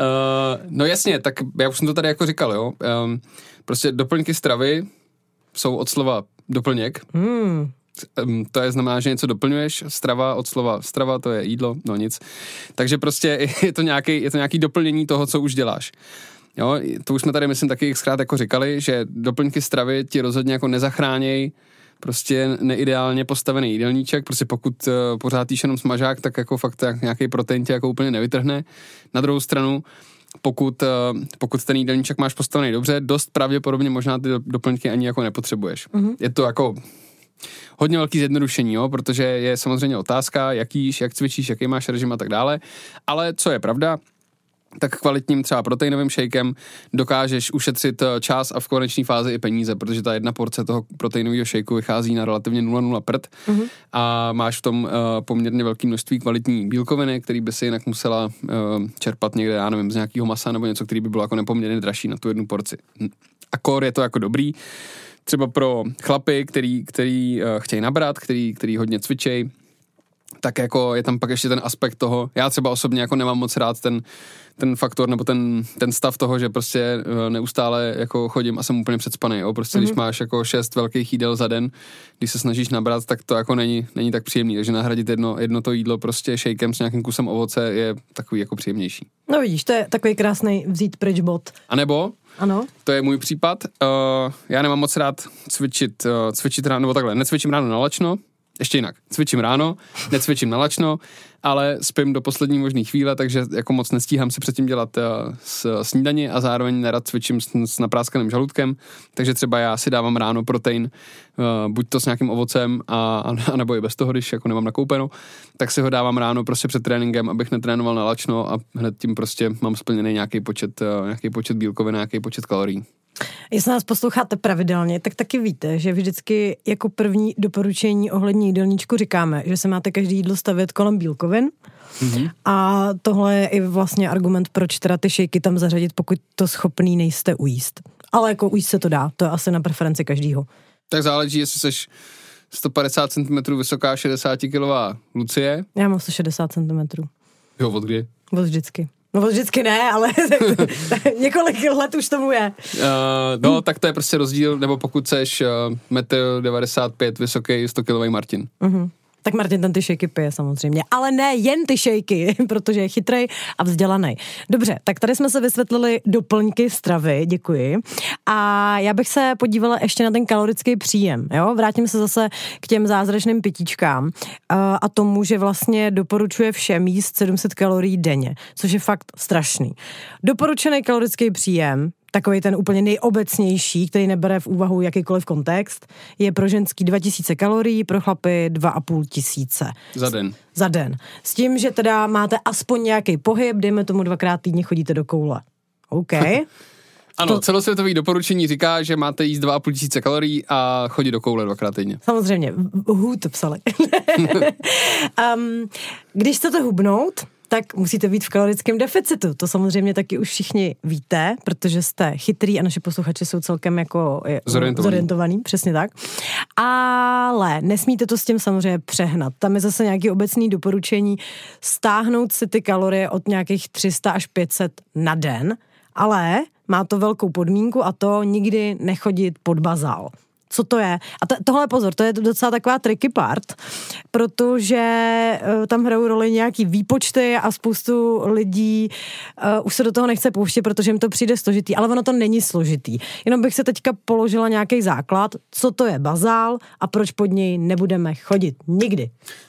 S5: no jasně, tak já už jsem to tady jako říkal, jo. Um, prostě doplňky stravy jsou od slova doplněk. Hmm. Um, to je znamená, že něco doplňuješ, strava od slova strava, to je jídlo, no nic. Takže prostě je to nějaký, je to nějaký doplnění toho, co už děláš. Jo, to už jsme tady, myslím, taky xkrát jako říkali, že doplňky stravy ti rozhodně jako nezachráněj prostě neideálně postavený jídelníček, prostě pokud uh, pořád jíš jenom smažák, tak jako fakt tak nějaký protein tě jako úplně nevytrhne. Na druhou stranu, pokud, uh, pokud ten jídelníček máš postavený dobře, dost pravděpodobně možná ty doplňky ani jako nepotřebuješ. Mm-hmm. Je to jako hodně velký zjednodušení, jo, protože je samozřejmě otázka, jak jíš, jak cvičíš, jaký máš režim a tak dále, ale co je pravda, tak kvalitním třeba proteinovým shakem dokážeš ušetřit čas a v konečné fázi i peníze, protože ta jedna porce toho proteinového shakeu vychází na relativně nula nula prd mm-hmm. a máš v tom uh, poměrně velké množství kvalitní bílkoviny, který by si jinak musela uh, čerpat někde, já nevím, z nějakého masa nebo něco, který by bylo jako nepoměrně dražší na tu jednu porci. A kor je to jako dobrý, třeba pro chlapy, který, který uh, chtějí nabrat, který, který hodně cvičej, tak jako je tam pak ještě ten aspekt toho, já třeba osobně jako nemám moc rád ten, ten faktor nebo ten, ten stav toho, že prostě neustále jako chodím a jsem úplně předspaný, jo, prostě mm-hmm. když máš jako šest velkých jídel za den, když se snažíš nabrat, tak to jako není, není tak příjemný, takže nahradit jedno, jedno to jídlo prostě shakem s nějakým kusem ovoce je takový jako příjemnější.
S4: No vidíš, to je takový krásný vzít pryč bod.
S5: A nebo,
S4: ano.
S5: To je můj případ, uh, já nemám moc rád cvičit, uh, cvičit ráno, nebo takhle, necvičím ráno na lačno, ještě jinak, cvičím ráno, necvičím na lačno, ale spím do poslední možné chvíle, takže jako moc nestíhám si předtím dělat uh, s, snídani a zároveň nerad cvičím s, s napráskaným žaludkem, takže třeba já si dávám ráno protein, uh, buď to s nějakým ovocem, a, a nebo i bez toho, když jako nemám nakoupeno, tak si ho dávám ráno prostě před tréninkem, abych netrénoval na lačno a hned tím prostě mám splněný nějaký počet, uh, nějaký počet bílkovin, nějaký počet kalorií.
S4: Jestli nás posloucháte pravidelně, tak taky víte, že vždycky jako první doporučení ohledně jídelníčku říkáme, že se máte každý jídlo stavět kolem bílkovin. Mm-hmm. A tohle je i vlastně argument, proč teda ty šejky tam zařadit, pokud to schopný nejste ujíst. Ale jako ujíst se to dá, to je asi na preferenci každýho.
S5: Tak záleží, jestli seš sto padesát centimetrů vysoká, šedesátikilová Lucie.
S4: Já mám sto šedesát centimetrů.
S5: Jo, od kdy?
S4: Od vždycky. No vždycky ne, ale několik let už tomu je.
S5: Uh, no, tak to je prostě rozdíl, nebo pokud seš uh, metr devadesát pět vysoký, sto kilový Martin. Uh-huh.
S4: Tak Martin ten ty šejky pije samozřejmě, ale ne jen ty šejky, protože je chytrej a vzdělaný. Dobře, tak tady jsme se vysvětlili doplňky stravy, děkuji. A já bych se podívala ještě na ten kalorický příjem, jo? Vrátím se zase k těm zázračným pitíčkám a, a tomu, že vlastně doporučuje všem jíst sedm set kalorií denně, což je fakt strašný. Doporučený kalorický příjem, takový ten úplně nejobecnější, který nebere v úvahu jakýkoliv kontext, je pro ženský dva tisíce kalorií, pro chlapy dva a půl tisíce.
S5: Za den.
S4: Za den. S tím, že teda máte aspoň nějaký pohyb, dejme tomu dvakrát týdně chodíte do koule. OK.
S5: Ano,
S4: To...
S5: celosvětový doporučení říká, že máte jíst dva a půl tisíce kalorií a chodit do koule dvakrát týdně.
S4: Samozřejmě, hů to psali. um, když chcete hubnout, tak musíte být v kalorickém deficitu. To samozřejmě taky už všichni víte, protože jste chytrý a naši posluchači jsou celkem jako
S5: zorientovaný.
S4: zorientovaný, přesně tak. Ale nesmíte to s tím samozřejmě přehnat. Tam je zase nějaké obecné doporučení stáhnout si ty kalorie od nějakých tři sta až pět set na den, ale má to velkou podmínku a to nikdy nechodit pod bazál. Co to je? A t- tohle pozor, to je docela taková tricky part, protože uh, tam hrajou roli nějaký výpočty a spoustu lidí uh, už se do toho nechce pouštět, protože jim to přijde složitý, ale ono to není složitý. Jenom bych se teďka položila nějaký základ, co to je bazál a proč pod něj nebudeme chodit. Nikdy.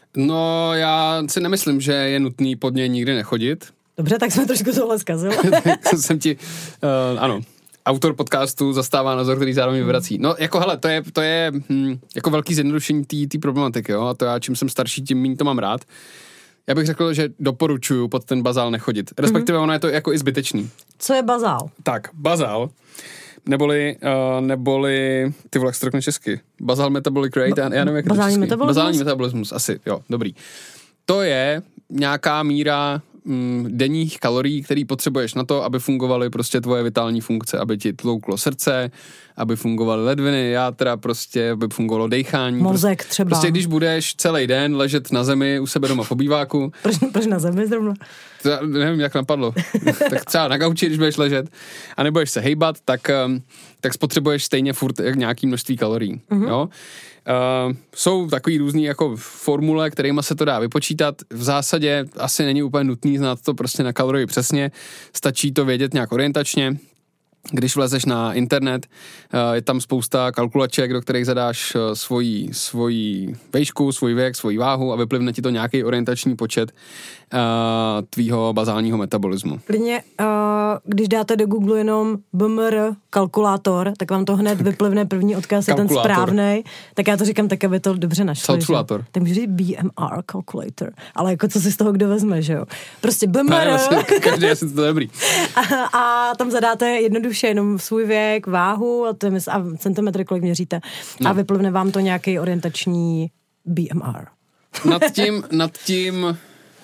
S5: No, já si nemyslím, že je nutný pod něj nikdy nechodit.
S4: Dobře, tak jsme trošku tohle zkazili.
S5: jsem ti, uh, ano, autor podcastu zastává názor, který zároveň vyvrací. No, jako hele, to je, to je hm, jako velký zjednodušení té problematiky, jo, a to já, čím jsem starší, tím méně to mám rád. Já bych řekl, že doporučuju pod ten bazál nechodit. Respektive mm-hmm. ono je to jako i zbytečný.
S4: Co je bazál?
S5: Tak, bazál, neboli, uh, neboli, ty vole, jak se to řekne česky, bazál metabolic rate, já, já nevím, jak je to
S4: bazální
S5: česky.
S4: metabolismus?
S5: Bazální metabolismus, asi, jo, dobrý. To je nějaká míra denních kalorií, který potřebuješ na to, aby fungovaly prostě tvoje vitální funkce, aby ti tlouklo srdce, aby fungovaly ledviny, játra, prostě, aby fungovalo dechání.
S4: Mozek
S5: prostě,
S4: třeba.
S5: Prostě když budeš celý den ležet na zemi u sebe doma v obýváku.
S4: Proč, proč na zemi zrovna?
S5: To, nevím, jak napadlo. Tak třeba na gauči, když budeš ležet a nebudeš se hejbat, tak, tak spotřebuješ stejně furt nějaký množství kalorií. Mm-hmm. Jo? Uh, jsou takový různý jako formule, kterýma se to dá vypočítat. V zásadě asi není úplně nutný znát to prostě na kalorii přesně. Stačí to vědět nějak orientačně. Když vlezeš na internet, je tam spousta kalkulaček, do kterých zadáš svoji, svoji vejšku, svůj věk, svoji váhu a vyplivne ti to nějaký orientační počet uh, tvýho bazálního metabolismu.
S4: Klidně, uh, když dáte do Google jenom B M R kalkulátor, tak vám to hned vyplivne první odkaz, je ten správnej. Tak já to říkám tak, aby to dobře našli.
S5: Kalkulátor.
S4: Tak může říct B M R calculator. Ale jako co si z toho kdo vezme, že jo? Prostě B M R.
S5: Ne, vlastně, každý asi to dobrý.
S4: A, a tam zadáte jednoduše jenom svůj věk, váhu a, to je, a centimetry, kolik měříte. No. A vyplivne vám to nějaký orientační B M R.
S5: Nad tím, nad tím, uh,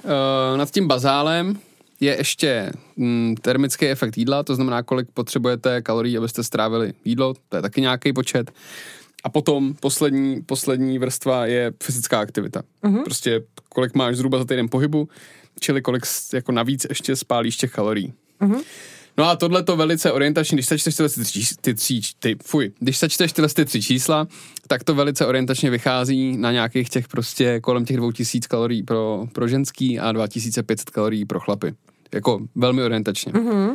S5: nad tím bazálem je ještě mm, termický efekt jídla, to znamená, kolik potřebujete kalorií, abyste strávili jídlo, to je taky nějaký počet. A potom poslední, poslední vrstva je fyzická aktivita. Uh-huh. Prostě kolik máš zhruba za týden pohybu, čili kolik jako navíc ještě spálíš těch kalorií. Uh-huh. No a tohle to velice orientačně, když sečteš tyhle ty, ty tři, ty, fuj, když sečteš tyhle ty tři čísla, tak to velice orientačně vychází na nějakých těch prostě kolem těch dvou tisíc kalorií pro, pro ženský a dva tisíce pět set kalorií pro chlapy. Jako velmi orientačně. Mm-hmm.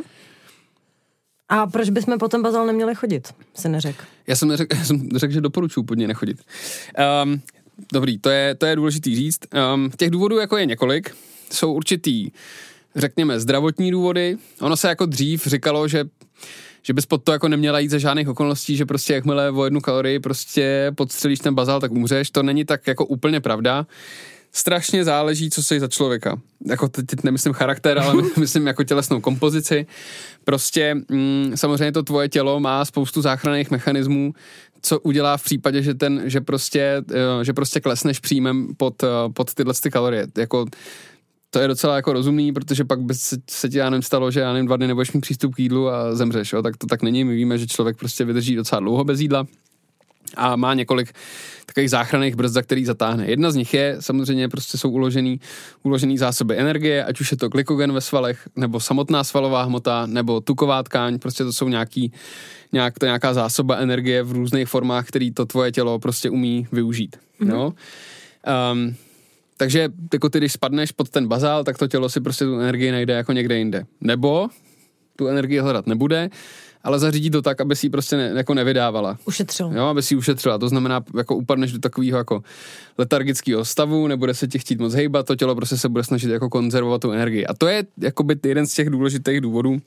S4: A proč bychom po ten bazál neměli chodit, si neřekl?
S5: Já jsem neřekl, já jsem řekl, že doporučuji pod něj nechodit. Um, dobrý, to je, to je důležitý říct. Um, těch důvodů jako je několik. Jsou určitý, řekněme, zdravotní důvody. Ono se jako dřív říkalo, že že bys pod to jako neměla jít za žádných okolností, že prostě jakmile o jednu kalorii prostě podstřelíš ten bazál, tak umřeš. To není tak jako úplně pravda. Strašně záleží, co jsi za člověka. Jako teď, teď nemyslím charakter, ale myslím jako tělesnou kompozici. Prostě mm, samozřejmě to tvoje tělo má spoustu záchranných mechanismů, co udělá v případě, že ten, že prostě, že prostě klesneš příjmem pod, pod tyhle ty kalorie. Jako to je docela jako rozumný, protože pak by se, se ti já nevím stalo, že já nevím, dva dny nebudeš mít přístup k jídlu a zemřeš, jo? Tak to tak není. My víme, že člověk prostě vydrží docela dlouho bez jídla a má několik takových záchranných brzd, za který zatáhne. Jedna z nich je, samozřejmě prostě jsou uložený, uložený zásoby energie, ať už je to glykogen ve svalech, nebo samotná svalová hmota, nebo tuková tkáň, prostě to jsou nějaký, nějak, to nějaká zásoba energie v různých formách, který to tvoje tělo prostě umí využít. Mm-hmm. Jo? Um, takže jako ty, když spadneš pod ten bazál, tak to tělo si prostě tu energii najde jako někde jinde. Nebo tu energii hledat nebude, ale zařídí to tak, aby si ji prostě ne, jako nevydávala.
S4: Ušetřil.
S5: Jo, aby si ji ušetřila. To znamená, jako upadneš do takového jako letargického stavu, nebude se ti chtít moc hejbat, to tělo prostě se bude snažit jako konzervovat tu energii. A to je jakoby jeden z těch důležitých důvodů,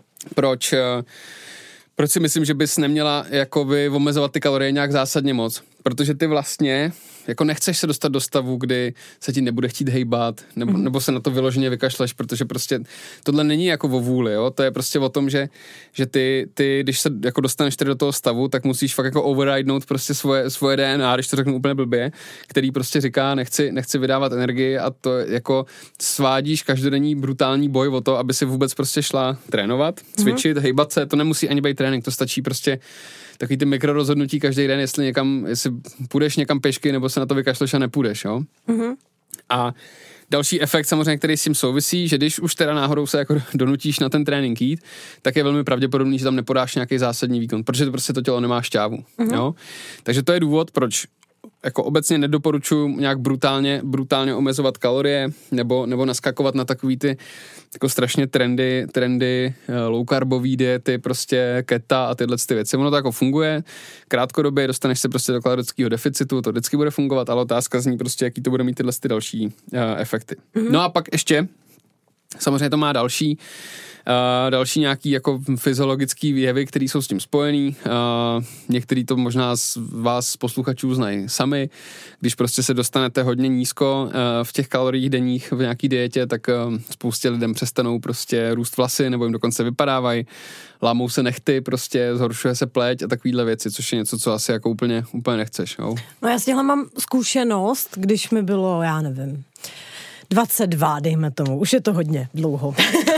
S5: proč, proč si myslím, že bys neměla jakoby omezovat ty kalorie nějak zásadně moc. protože ty vlastně jako nechceš se dostat do stavu, kdy se ti nebude chtít hejbat, nebo, mm. nebo se na to vyloženě vykašleš, protože prostě tohle není jako o vůli, jo, to je prostě o tom, že, že ty, ty, když se jako dostaneš tady do toho stavu, tak musíš fakt jako overridenout prostě svoje, svoje D N A, když to řeknu úplně blbě, který prostě říká, nechci, nechci vydávat energii a to jako svádíš každodenní brutální boj o to, aby si vůbec prostě šla trénovat, cvičit, mm. hejbat se, to nemusí ani být trénink, to stačí prostě takový ty mikrorozhodnutí každý den, jestli někam, jestli půjdeš někam pešky, nebo se na to vykašleš a nepůjdeš, jo. Mm-hmm. A další efekt samozřejmě, který s tím souvisí, že když už teda náhodou se jako donutíš na ten trénink jít, tak je velmi pravděpodobný, že tam nepodáš nějaký zásadní výkon, protože to prostě to tělo nemá šťávu, mm-hmm. jo. Takže to je důvod, proč jako obecně nedoporučuji nějak brutálně, brutálně omezovat kalorie nebo, nebo naskakovat na takový ty jako strašně trendy, trendy low carbový diety, prostě keta a tyhle ty věci. Ono to jako funguje, krátkodobě dostaneš se prostě do kalorického deficitu, to vždycky bude fungovat, ale otázka zní prostě, jaký to bude mít tyhle ty další uh, efekty. Mm-hmm. No a pak ještě, samozřejmě to má další Uh, další nějaký jako fyziologický jevy, které jsou s tím spojený. Uh, některý to možná z vás posluchačů znají sami. Když prostě se dostanete hodně nízko uh, v těch kaloriích denních v nějaký dietě, tak uh, spoustě lidem přestanou prostě růst vlasy nebo jim dokonce vypadávají. Lámou se nehty, prostě zhoršuje se pleť a takovýhle věci, což je něco, co asi jako úplně, úplně nechceš. Jo?
S4: No já s těhle mám zkušenost, když mi bylo, já nevím, dvacet dva, dejme tomu, už je to hodně dlouho,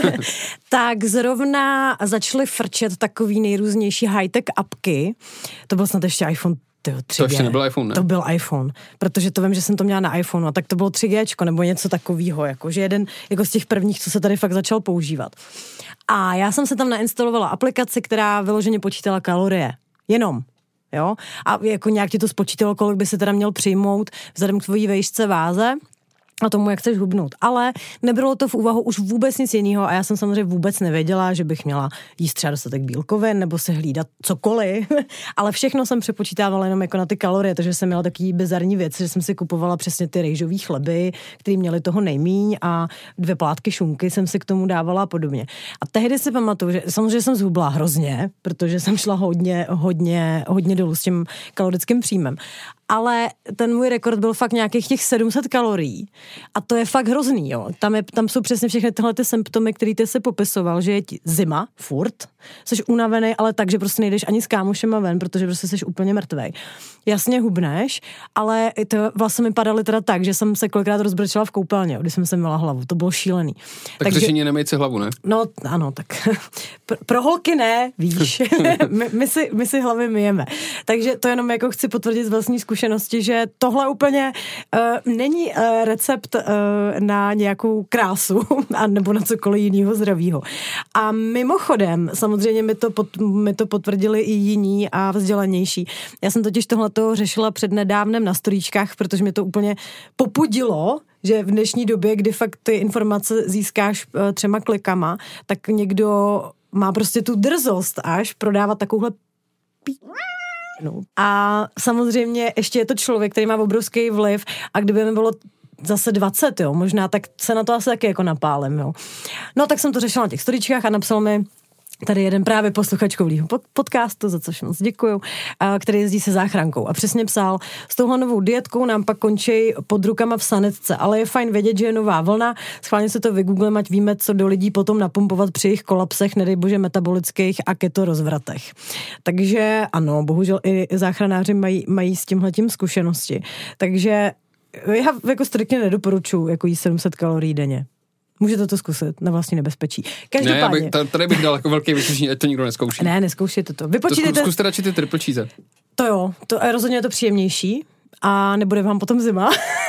S4: tak zrovna začaly frčet takový nejrůznější high-tech apky, to byl snad ještě iPhone tři G.
S5: To ještě nebyl iPhone, ne?
S4: To byl iPhone, protože to vím, že jsem to měla na iPhoneu, a tak to bylo tři G nebo něco takového, jako, že jeden jako z těch prvních, co se tady fakt začal používat. A já jsem se tam nainstalovala aplikaci, která vyloženě počítala kalorie. Jenom. Jo? A jako nějak ti to spočítalo, kolik by se teda měl přijmout vzhledem k tvojí vejšce, váze a tomu, jak chceš hubnout. Ale nebylo to v úvahu už vůbec nic jiného a já jsem samozřejmě vůbec nevěděla, že bych měla jíst třeba dostatek bílkovin nebo se hlídat cokoliv, ale všechno jsem přepočítávala jenom jako na ty kalorie, takže jsem měla takový bizarní věc, že jsem si kupovala přesně ty rejžový chleby, který měli toho nejmíň a dvě plátky šunky jsem si k tomu dávala a podobně. A tehdy si pamatuju, že samozřejmě jsem zhubla hrozně, protože jsem šla hodně, hodně, hodně dolů s tím kalorickým příjmem. Ale ten můj rekord byl fakt nějakých těch sedm set kalorií. A to je fakt hrozný, jo. Tam, je, tam jsou přesně všechny tyhle ty symptomy, který ty si popisoval, že je ti zima, furt, jsi unavený, ale tak, že prostě nejdeš ani s kámošema ven, protože prostě jsi úplně mrtvej. Jasně hubneš, ale to vlastně mi padaly teda tak, že jsem se kolikrát rozbrečela v koupelně, když jsem se myla hlavu. To bylo šílený.
S5: Tak Takže, řešení nemejt si hlavu, ne?
S4: No, ano, tak pro holky ne, víš. my, my, si, my si hlavy myjeme. Takže to jenom jako chci potvrdit z vlastní zkušenosti, že tohle úplně uh, není uh, recept uh, na nějakou krásu a nebo na cokoliv jiného zdravýho. A mimochodem, samozřejmě mi to, pot, mi to potvrdili i jiní a vzdělanější. Já jsem totiž tohleto řešila před nedávnem na storíčkách, protože mi to úplně popudilo, že v dnešní době, kdy fakt ty informace získáš uh, třema klikama, tak někdo má prostě tu drzost až prodávat takovouhle pí... No. A samozřejmě ještě je to člověk, který má obrovský vliv a kdyby mi bylo zase dvacet, jo, možná, tak se na to asi taky jako napálem, jo. No tak jsem to řešila na těch storíčkách a napsal mi tady jeden právě posluchač Koulího podcastu, za což moc děkuju, který jezdí se záchrankou a přesně psal, s touhle novou dietkou nám pak končí pod rukama v sanitce, ale je fajn vědět, že je nová vlna, schválně se to vygooglem, ať víme, co do lidí potom napumpovat při jejich kolapsech, nedej bože metabolických a keto rozvratech. Takže ano, bohužel i záchranáři mají, mají s tímhletím zkušenosti. Takže já jako striktně nedoporučuji jako jíst sedm set kalorií denně. Můžete to zkusit na vlastní nebezpečí. Každopádně.
S5: Ne, bych, tady bych dal jako velký vycvičení, ať to nikdo neskouší.
S4: Ne, neskoušejte to. Vypočítejte...
S5: To zkuste radši ty triple cheese.
S4: To jo, to rozhodně je to příjemnější a nebude vám potom zima.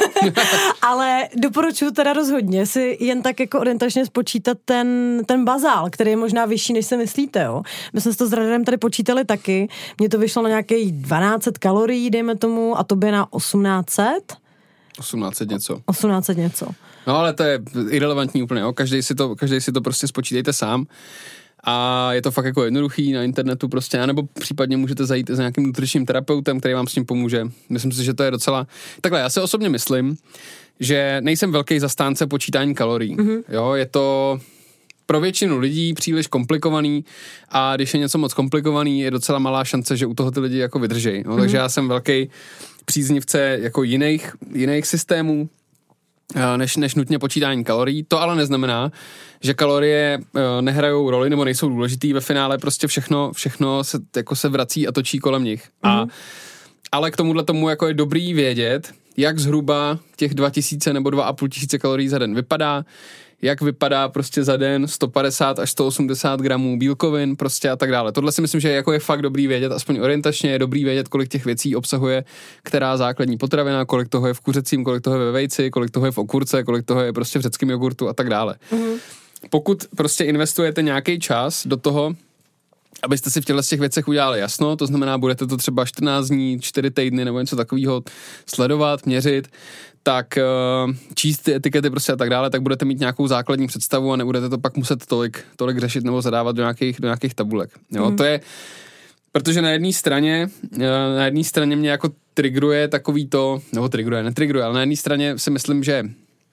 S4: Ale doporučuji teda rozhodně si jen tak jako orientačně spočítat ten, ten bazál, který je možná vyšší, než si myslíte, jo. My jsme si to s Radarem tady počítali taky. Mně to vyšlo na nějakých dvanáct set kalorií, dejme tomu, a to by na osmnáct set.
S5: osmnáct set něco.
S4: osmnáct set něco.
S5: No ale to je irelevantní úplně, jo. Každý si to, každý si to prostě spočítejte sám. A je to fakt jako jednoduchý na internetu prostě, nebo případně můžete zajít za nějakým nutričním terapeutem, který vám s tím pomůže. Myslím si, že to je docela... Takhle, já si osobně myslím, že nejsem velký zastánce počítání kalorií. Mm-hmm. Jo, je to... pro většinu lidí příliš komplikovaný a když je něco moc komplikovaný, je docela malá šance, že u toho ty lidi jako vydržej. No, mm. Takže já jsem velký příznivce jako jiných, jiných systémů, Než, než nutně počítání kalorií. To ale neznamená, že kalorie e, nehrajou roli nebo nejsou důležitý. Ve finále prostě všechno, všechno se, jako se vrací a točí kolem nich. Mm. A, ale k tomuhle tomu jako je dobrý vědět, jak zhruba těch dva tisíce nebo dva a půl tisíce kalorií za den vypadá, jak vypadá prostě za den sto padesát až sto osmdesát gramů bílkovin prostě a tak dále. Tohle si myslím, že jako je fakt dobrý vědět, aspoň orientačně je dobrý vědět, kolik těch věcí obsahuje která základní potravina, kolik toho je v kuřecím, kolik toho je ve vejci, kolik toho je v okurce, kolik toho je prostě v řeckém jogurtu a tak dále. Mm-hmm. Pokud prostě investujete nějaký čas do toho, abyste si v těchto těch věcech udělali jasno, to znamená, budete to třeba čtrnáct dní, čtyři týdny nebo něco takového sledovat, měřit, tak uh, číst ty etikety prostě a tak dále, tak budete mít nějakou základní představu a nebudete to pak muset tolik, tolik řešit nebo zadávat do nějakých, do nějakých tabulek. Jo, mm. to je, protože na jedné straně, na jedné straně mě jako trigruje takový to, nebo trigruje, netrigruje, ale na jedné straně si myslím, že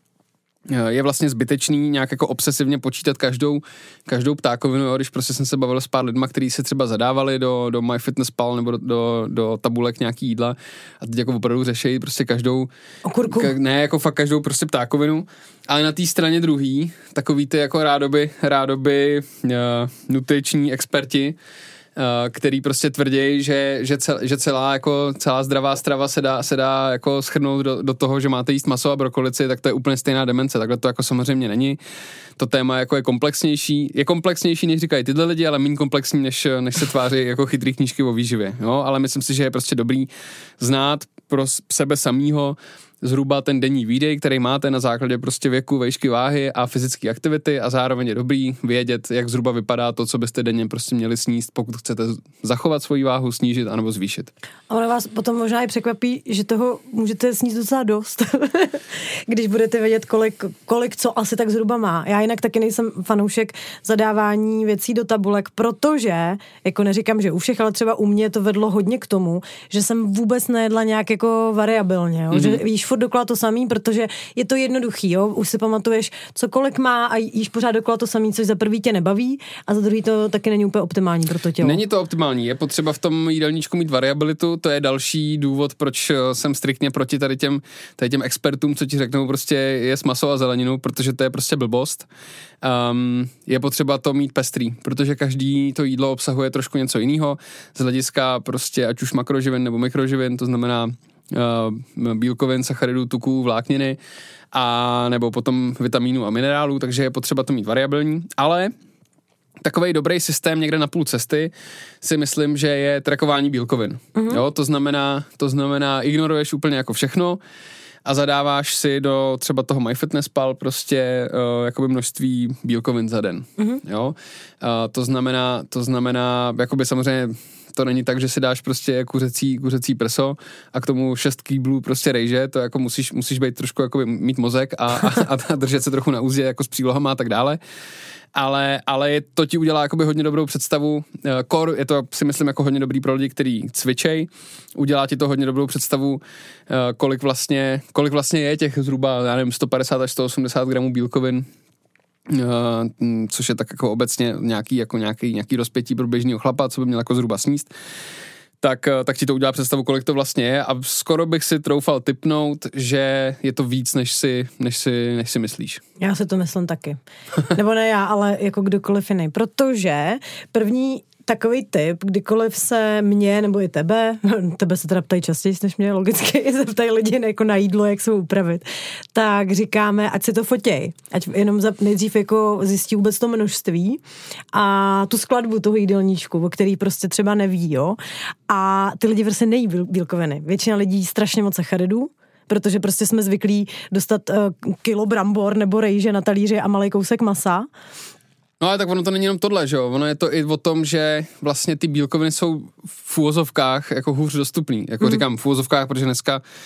S5: je vlastně zbytečný nějak jako obsesivně počítat každou, každou ptákovinu, jo, když prostě jsem se bavil s pár lidma, kteří se třeba zadávali do, do MyFitnessPal nebo do, do, do tabulek nějaký jídla a teď jako opravdu řešejí prostě každou
S4: okurku.
S5: Ka, ne, jako fakt každou prostě ptákovinu, ale na té straně druhý takový ty jako rádoby, rádoby uh, nutriční experti, který prostě tvrdí, že, že, cel, že celá, jako, celá zdravá strava se dá, se dá jako schrnout do, do toho, že máte jíst maso a brokolici, tak to je úplně stejná demence. Takhle to jako samozřejmě není. To téma jako je komplexnější. Je komplexnější, než říkají tyhle lidi, ale méně komplexní, než, než se tváří jako chytrý knížky o výživě. Jo? Ale myslím si, že je prostě dobrý znát pro sebe samýho zhruba ten denní výdej, který máte na základě prostě věku, vejšky, váhy a fyzické aktivity a zároveň je dobrý vědět, jak zhruba vypadá to, co byste denně prostě měli sníst, pokud chcete zachovat svoji váhu, snížit anebo zvýšit. A
S4: ono vás potom možná i překvapí, že toho můžete sníst docela dost, když budete vědět, kolik, kolik co asi tak zhruba má. Já jinak taky nejsem fanoušek zadávání věcí do tabulek, protože, jako neříkám, že u všech, ale třeba u mě to vedlo hodně k tomu, že jsem vůbec nejedla nějak jako variabilně, jo? Mm-hmm. Že víš furt dokola to samý, protože je to jednoduchý, jo? Už si pamatuješ, co kolik má a jíš pořád dokola to samý, což za prvý tě nebaví a za druhý to taky není úplně optimální pro to tělo.
S5: Není to optimální, je potřeba v tom jídelníčku mít variabilitu, to je další důvod, proč jsem striktně proti tady těm, tady těm expertům, co ti řeknou prostě jest maso a zeleninu, protože to je prostě blbost. Um, je potřeba to mít pestrý, protože každý to jídlo obsahuje trošku něco jiného z hlediska prostě ať už makroživin nebo mikroživin, to znamená uh, bílkovin, sacharidů, tuků, vlákniny a nebo potom vitamínů a minerálů, takže je potřeba to mít variabilní, ale takovej dobrý systém někde na půl cesty si myslím, že je trackování bílkovin. Mm-hmm. Jo, to znamená, to znamená, ignoruješ úplně jako všechno a zadáváš si do třeba toho MyFitnessPal prostě uh, jakoby množství bílkovin za den. Mm-hmm. Jo? Uh, to znamená, to znamená, jakoby samozřejmě to není tak, že si dáš prostě kuřecí, kuřecí prso a k tomu šest kýblů prostě rejže, to jako musíš, musíš být trošku jakoby mít mozek a, a, a držet se trochu na úzdě jako s přílohama a tak dále. Ale, ale je, to ti udělá jakoby hodně dobrou představu. Core je to, si myslím, jako hodně dobrý pro lidi, kteří cvičej. Udělá ti to hodně dobrou představu, kolik vlastně, kolik vlastně je těch zhruba, já nevím, sto padesát až sto osmdesát gramů bílkovin, což je tak jako obecně nějaký, jako nějaký, nějaký rozpětí pro běžného chlapa, co by měl jako zhruba sníst. Tak, tak ti to udělá představu, kolik to vlastně je a skoro bych si troufal tipnout, že je to víc, než si, než si, než si myslíš.
S4: Já si to myslím taky. Nebo ne já, ale jako kdokoliv jiný. Protože první takový tip, kdykoliv se mě, nebo i tebe, tebe se teda ptají častěji, než mě logicky se ptají lidi jako na jídlo, jak se upravit, tak říkáme, ať si to fotěj. Ať jenom za, nejdřív jako zjistí vůbec to množství a tu skladbu toho jídelníčku, o který prostě třeba neví, jo. A ty lidi prostě nejí bílkoviny. Většina lidí strašně moc sacharidů, protože prostě jsme zvyklí dostat uh, kilo brambor nebo rejže na talíři a malý kousek masa.
S5: No ale tak ono to není jenom tohle, že jo, ono je to i o tom, že vlastně ty bílkoviny jsou v úvozovkách jako hůř dostupný, jako mm. říkám v úvozovkách, protože dneska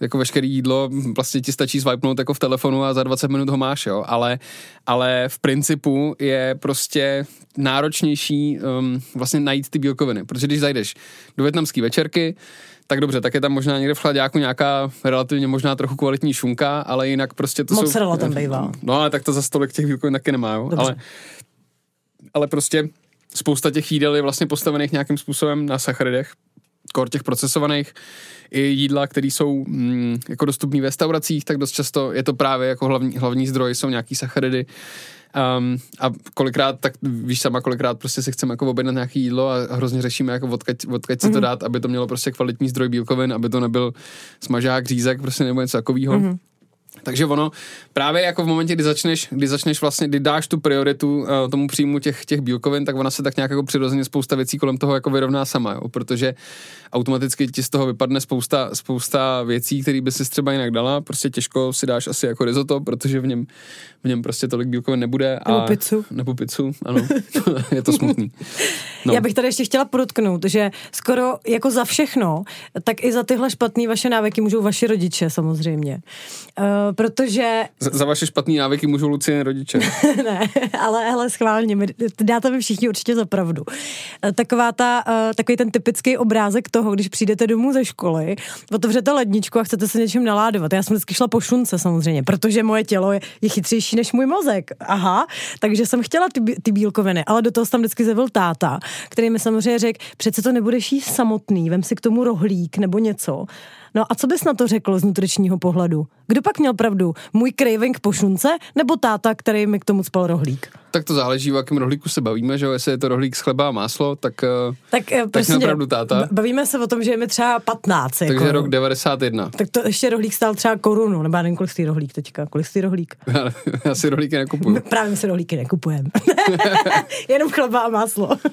S5: jako veškeré jídlo vlastně ti stačí swipenout jako v telefonu a za dvacet minut ho máš, jo, ale, ale v principu je prostě náročnější um, vlastně najít ty bílkoviny, protože když zajdeš do vietnamský večerky, tak dobře, tak je tam možná někde v chladáku nějaká relativně možná trochu kvalitní šunka, ale jinak prostě to
S4: Mozzarella
S5: jsou...
S4: tam bývá.
S5: No ale tak to za stolik těch bílkovin taky nemá, jo, ale, ale prostě spousta těch jídel je vlastně postavených nějakým způsobem na sacharidech, kor těch procesovaných, i jídla, které jsou mm, jako dostupné v restauracích, tak dost často je to právě jako hlavní, hlavní zdroj, jsou nějaký sacharidy. Um, a kolikrát, tak víš sama, kolikrát prostě si chceme jako objednat nějaké jídlo a hrozně řešíme, jako odkaď, odkaď si mm-hmm. to dát, aby to mělo prostě kvalitní zdroj bílkovin, aby to nebyl smažák, řízek, prostě nebo něco takového. Mm-hmm. Takže ono, právě jako v momentě, kdy začneš, kdy začneš vlastně, kdy dáš tu prioritu uh, tomu příjmu těch, těch bílkovin, tak ona se tak nějak jako přirozeně spousta věcí kolem toho jako vyrovná sama, jo? Protože automaticky ti z toho vypadne spousta, spousta věcí, které by si třeba jinak dala, prostě těžko si dáš asi jako risotto, protože v něm, v něm prostě tolik bílkovin nebude. A,
S4: nebo pizzu.
S5: Nebo pizzu, ano, je to smutný. No.
S4: Já bych tady ještě chtěla podotknout, že skoro jako za všechno, tak i za tyhle špatný vaše návyky můžou vaši rodiče samozřejmě. Uh, protože...
S5: Za, za vaše špatný návyky můžou Lucien rodiče.
S4: Ne, ale, ale schválně, my, dáte mi všichni určitě za pravdu. Uh, taková ta, uh, takový ten typický obrázek toho, když přijdete domů ze školy, otevřete ledničku a chcete se něčím naládovat. Já jsem vždycky šla po šunce samozřejmě, protože moje tělo je, je chytřejší než můj mozek. Aha, takže jsem chtěla ty, ty bílkoviny, ale do toho jsem tam vždycky zevil táta, který mi samozřejmě řekl, přece to nebudeš jíst samotný, vem si k tomu rohlík nebo něco. No a co bys na to řekl z nutričního pohledu? Kdo pak měl pravdu? Můj craving po šunce nebo táta, který mi k tomu spal rohlík?
S5: Tak to záleží, o jakém rohlíku se bavíme, že jo? Jestli je to rohlík z chleba a máslo, tak, tak, tak měl pravdu táta.
S4: Bavíme se o tom, že je mi třeba patnáct.
S5: Takže
S4: jako,
S5: rok devadesát jedna.
S4: Tak to ještě rohlík stál třeba korunu, nebo já nevím, kolik stojí rohlík teďka. Kolik stojí rohlík?
S5: Já si rohlíky nekupuju.
S4: Právě my si rohlíky nekupujeme. Jenom chleba a máslo. uh,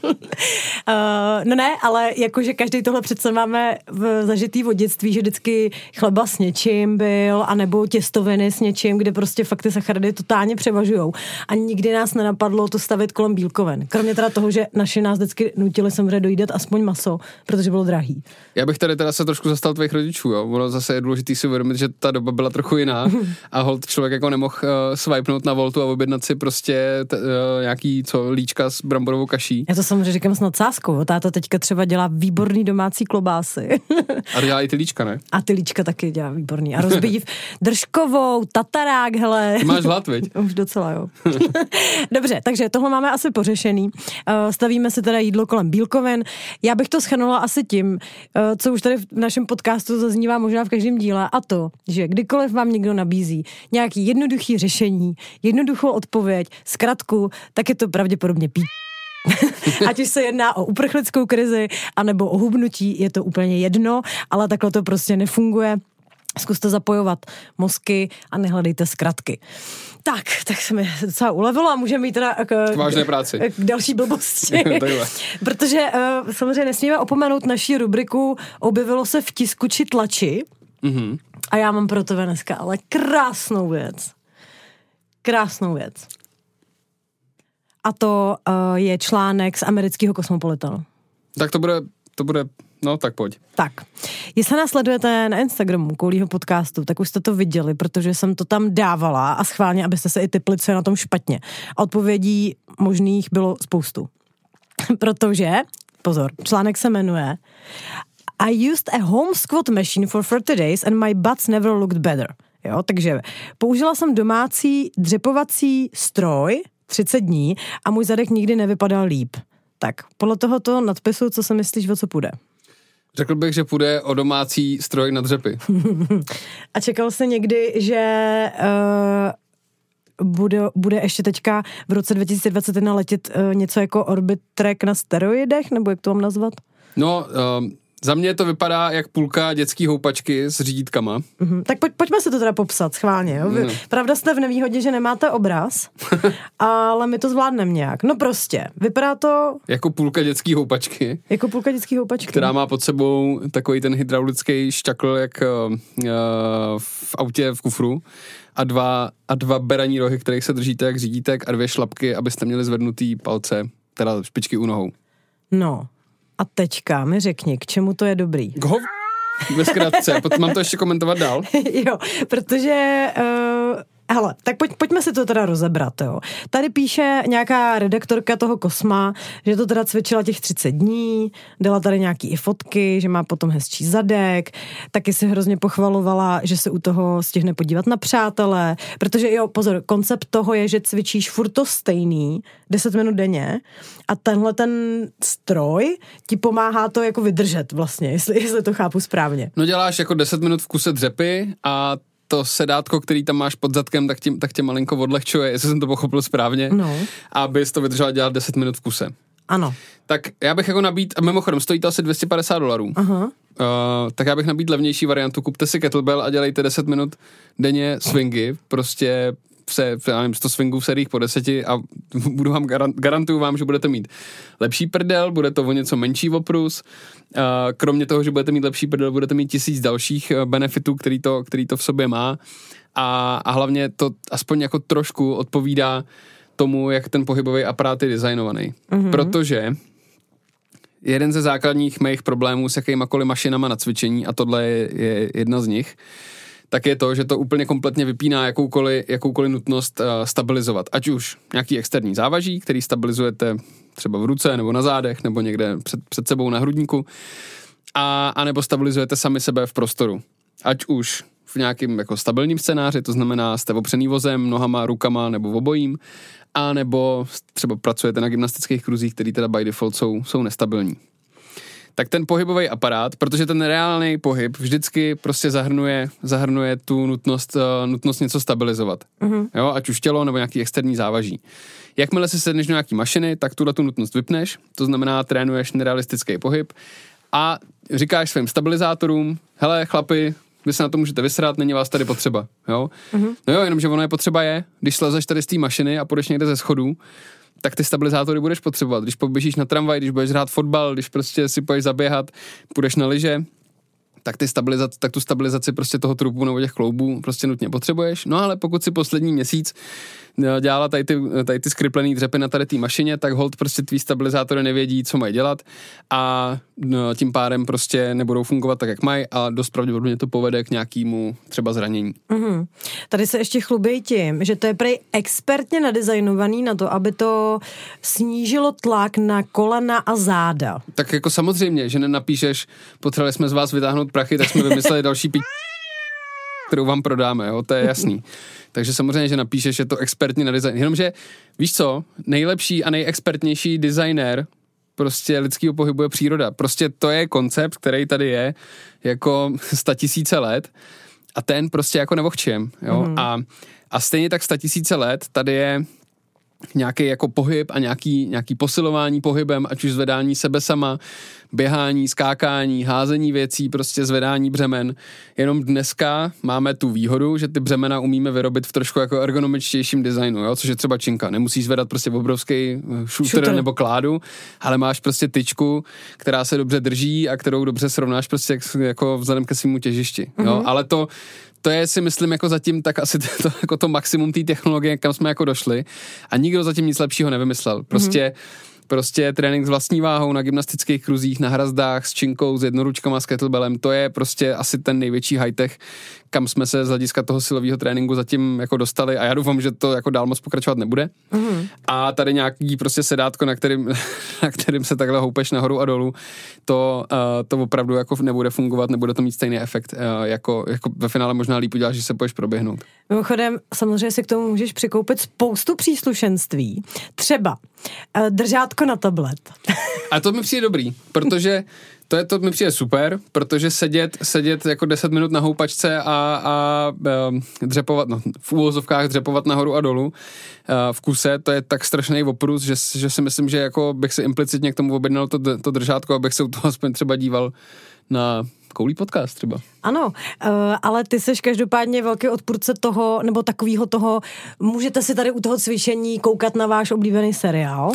S4: no ne, ale jakože každý tohle přece máme v zažitý v dětství, že vždycky chleba s něčím byl, anebo těstoviny s něčím, kde prostě fakt ty sacharidy totálně převažujou. A nikdy nás nenapadlo to stavit kolem bílkovin. Kromě teda toho, že naši nás vždycky nutili samozřejmě dojídat aspoň maso, protože bylo drahý.
S5: Já bych tady teda se trošku zastal tvých rodičů, jo. Ono zase je důležitý si uvědomit, že ta doba byla trochu jiná a holt člověk jako nemohl uh, swipenout na Voltu a objednat si prostě t, uh, nějaký co líčka s bramborovou kaší.
S4: Já to samozřejmě říkám s nadsázkou. Táta teďka třeba dělá výborný domácí klobásy.
S5: A dělá i ty líčka, ne?
S4: A ty líčka taky dělá výborný. A rozbíjí držkovou, tatarák, hele.
S5: Ty máš hlad, viď?
S4: Už docela, jo. Dobře, takže tohle máme asi pořešený. Stavíme si teda jídlo kolem bílkovin. Já bych to shrnula asi tím, co už tady v našem podcastu zaznívá možná v každém díle, a to, že kdykoliv vám někdo nabízí nějaký jednoduchý řešení, jednoduchou odpověď, zkratku, tak je to pravděpodobně pí. Ať už se jedná o uprchlickou krizi, anebo o hubnutí, je to úplně jedno, ale takhle to prostě nefunguje. Zkuste zapojovat mozky a nehledejte zkratky. Tak, tak se mi docela ulevilo a můžeme jít teda k,
S5: k vážné práci.
S4: K další blbosti. Protože uh, samozřejmě nesmíme opomenout naší rubriku Objevilo se v tisku či tlači. Mm-hmm. A já mám pro tebe dneska ale krásnou věc. Krásnou věc. A to uh, je článek z amerického Kosmopolitanu.
S5: Tak to bude, to bude, no tak pojď.
S4: Tak, jestli nás sledujete na Instagramu Koulího podcastu, tak už jste to viděli, protože jsem to tam dávala a schválně, abyste se i tipli, co je na tom špatně. A odpovědí možných bylo spoustu. Protože, pozor, článek se jmenuje I used a home squat machine for thirty days and my butts never looked better. Jo, takže použila jsem domácí dřepovací stroj třicet dní a můj zadek nikdy nevypadal líp. Tak, podle tohoto nadpisu, co si myslíš, o co půjde?
S5: Řekl bych, že půjde o domácí stroj na dřepy.
S4: A čekal jsi někdy, že uh, bude, bude ještě teďka v roce dva tisíce dvacet jedna letět uh, něco jako Orbit Track na steroidech, nebo jak to mám nazvat?
S5: No, um... za mě to vypadá jak půlka dětský houpačky s řídítkama.
S4: Mm-hmm. Tak pojď, pojďme si to teda popsat schválně. Jo? Vy, no. Pravda jste v nevýhodě, že nemáte obraz, ale my to zvládneme nějak. No prostě, vypadá to...
S5: Jako půlka dětský houpačky.
S4: Jako půlka dětský houpačky.
S5: Která má pod sebou takový ten hydraulický šťakl, jak uh, v autě v kufru. A dva, a dva beraní rohy, kterých se držíte jak řídítek, a dvě šlapky, abyste měli zvednutý palce, teda špičky u nohou.
S4: No. A teďka mi řekni, k čemu to je dobrý.
S5: K hov... ve zkratce. Potom mám to ještě komentovat dál.
S4: Jo, protože... Uh... Hele, tak pojď, pojďme si to teda rozebrat, jo. Tady píše nějaká redaktorka toho Kosma, že to teda cvičila těch třicet dní, dala tady nějaký i fotky, že má potom hezčí zadek, taky si hrozně pochvalovala, že se u toho stihne podívat na přátelé, protože jo, pozor, koncept toho je, že cvičíš furt to stejný, deset minut denně a tenhle ten stroj ti pomáhá to jako vydržet vlastně, jestli, jestli to chápu správně.
S5: No děláš jako deset minut v kuse dřepy a to sedátko, který tam máš pod zadkem, tak tě, tak tě malinko odlehčuje, jestli jsem to pochopil správně,
S4: no.
S5: Abys to vydržela dělat deset minut v kuse.
S4: Ano.
S5: Tak já bych jako nabít, a mimochodem stojí to asi dvě stě padesát dolarů,
S4: Aha.
S5: Uh, tak já bych nabít levnější variantu, kupte si kettlebell a dělejte deset minut denně swingy, prostě se, já nevím, sto swingů v seriích po deseti a budu vám garant, garantuju vám, že budete mít lepší prdel, bude to o něco menší oprus, uh, kromě toho, že budete mít lepší prdel, budete mít tisíc dalších benefitů, který to, který to v sobě má a, a hlavně to aspoň jako trošku odpovídá tomu, jak ten pohybový aparát je designovaný. Mm-hmm. Protože jeden ze základních mých problémů s jakýmakoliv mašinama na cvičení, a tohle je, je jedna z nich, tak je to, že to úplně kompletně vypíná jakoukoliv, jakoukoliv nutnost uh, stabilizovat. Ať už nějaký externí závaží, který stabilizujete třeba v ruce nebo na zádech nebo někde před, před sebou na hrudníku, a, a nebo stabilizujete sami sebe v prostoru. Ať už v nějakém jako stabilním scénáři, to znamená jste opřený vozem, nohama, rukama nebo obojím, a nebo třeba pracujete na gymnastických kruzích, který teda by default jsou, jsou nestabilní. Tak ten pohybový aparát, protože ten reálný pohyb vždycky prostě zahrnuje, zahrnuje tu nutnost, uh, nutnost něco stabilizovat. Mm-hmm. Jo, ať už tělo nebo nějaký externí závaží. Jakmile si sedneš do nějaký mašiny, tak tuhle tu nutnost vypneš, to znamená trénuješ nerealistický pohyb a říkáš svým stabilizátorům, hele chlapi, vy se na to můžete vysrat, není vás tady potřeba. Jo? Mm-hmm. No jo, jenomže ono je potřeba je, když slezeš tady z té mašiny a půjdeš někde ze schodů, tak ty stabilizátory budeš potřebovat. Když poběžíš na tramvaj, když budeš hrát fotbal, když prostě si půjdeš zaběhat, půjdeš na lyže, tak, ty stabilizaci, tak tu stabilizaci prostě toho trupu nebo těch kloubů prostě nutně potřebuješ. No ale pokud si poslední měsíc dělala tady ty, tady ty skriplený dřepy na tady té mašině, tak hold prostě tvý stabilizátory nevědí, co mají dělat a no, tím pádem prostě nebudou fungovat tak, jak mají a dost pravděpodobně to povede k nějakému třeba zranění. Mm-hmm.
S4: Tady se ještě chlubí tím, že to je prej expertně nadizajnovaný na to, aby to snížilo tlak na kolena a záda.
S5: Tak jako samozřejmě, že nenapíšeš, potřebovali jsme z vás vytáhnout prachy, tak jsme vymysleli další pí... kterou vám prodáme, jo, to je jasný. Takže samozřejmě, že napíšeš, že je to expertní na design. Jenomže, víš co, nejlepší a nejexpertnější designér prostě lidského pohybu je příroda. Prostě to je koncept, který tady je jako statisíce let a ten prostě jako nevohčem, jo. Mm. A, a stejně tak statisíce let tady je nějaký jako pohyb a nějaký, nějaký posilování pohybem, ať už zvedání sebe sama, běhání, skákání, házení věcí, prostě zvedání břemen. Jenom dneska máme tu výhodu, že ty břemena umíme vyrobit v trošku jako ergonomičtějším designu, jo? Což je třeba činka. Nemusíš zvedat prostě obrovský shooter, shooter nebo kládu, ale máš prostě tyčku, která se dobře drží a kterou dobře srovnáš prostě jako vzhledem ke svému těžišti. Mm-hmm. Jo? Ale to To je, si myslím, jako zatím tak asi to, jako to maximum té technologie, kam jsme jako došli. A nikdo zatím nic lepšího nevymyslel. Prostě, mm-hmm. prostě trénink s vlastní váhou na gymnastických kruzích, na hrazdách, s činkou, s jednoručkama, s kettlebellem, to je prostě asi ten největší high-tech, kam jsme se z hlediska toho silového tréninku zatím jako dostali a já doufám, že to jako dál moc pokračovat nebude. Mm-hmm. A tady nějaký prostě sedátko, na kterým, na kterým se takhle houpeš nahoru a dolů, to, uh, to opravdu jako nebude fungovat, nebude to mít stejný efekt, uh, jako, jako ve finále možná líp uděláš, že se půjdeš proběhnout. Mimochodem,
S4: samozřejmě si k tomu můžeš přikoupit spoustu příslušenství. Třeba uh, držátko na tablet.
S5: A to mi přijde dobrý, protože To, je, to mi přijde super, protože sedět, sedět jako deset minut na houpačce a, a um, dřepovat, no, v úvozovkách dřepovat nahoru a dolů uh, v kuse, to je tak strašný oprus, že, že si myslím, že jako bych si implicitně k tomu objednal to, to držátko, abych se u toho aspoň třeba díval na Koulí podcast třeba.
S4: Ano, uh, ale ty seš každopádně velký odpůrce toho, nebo takového toho, můžete si tady u toho cvičení koukat na váš oblíbený seriál?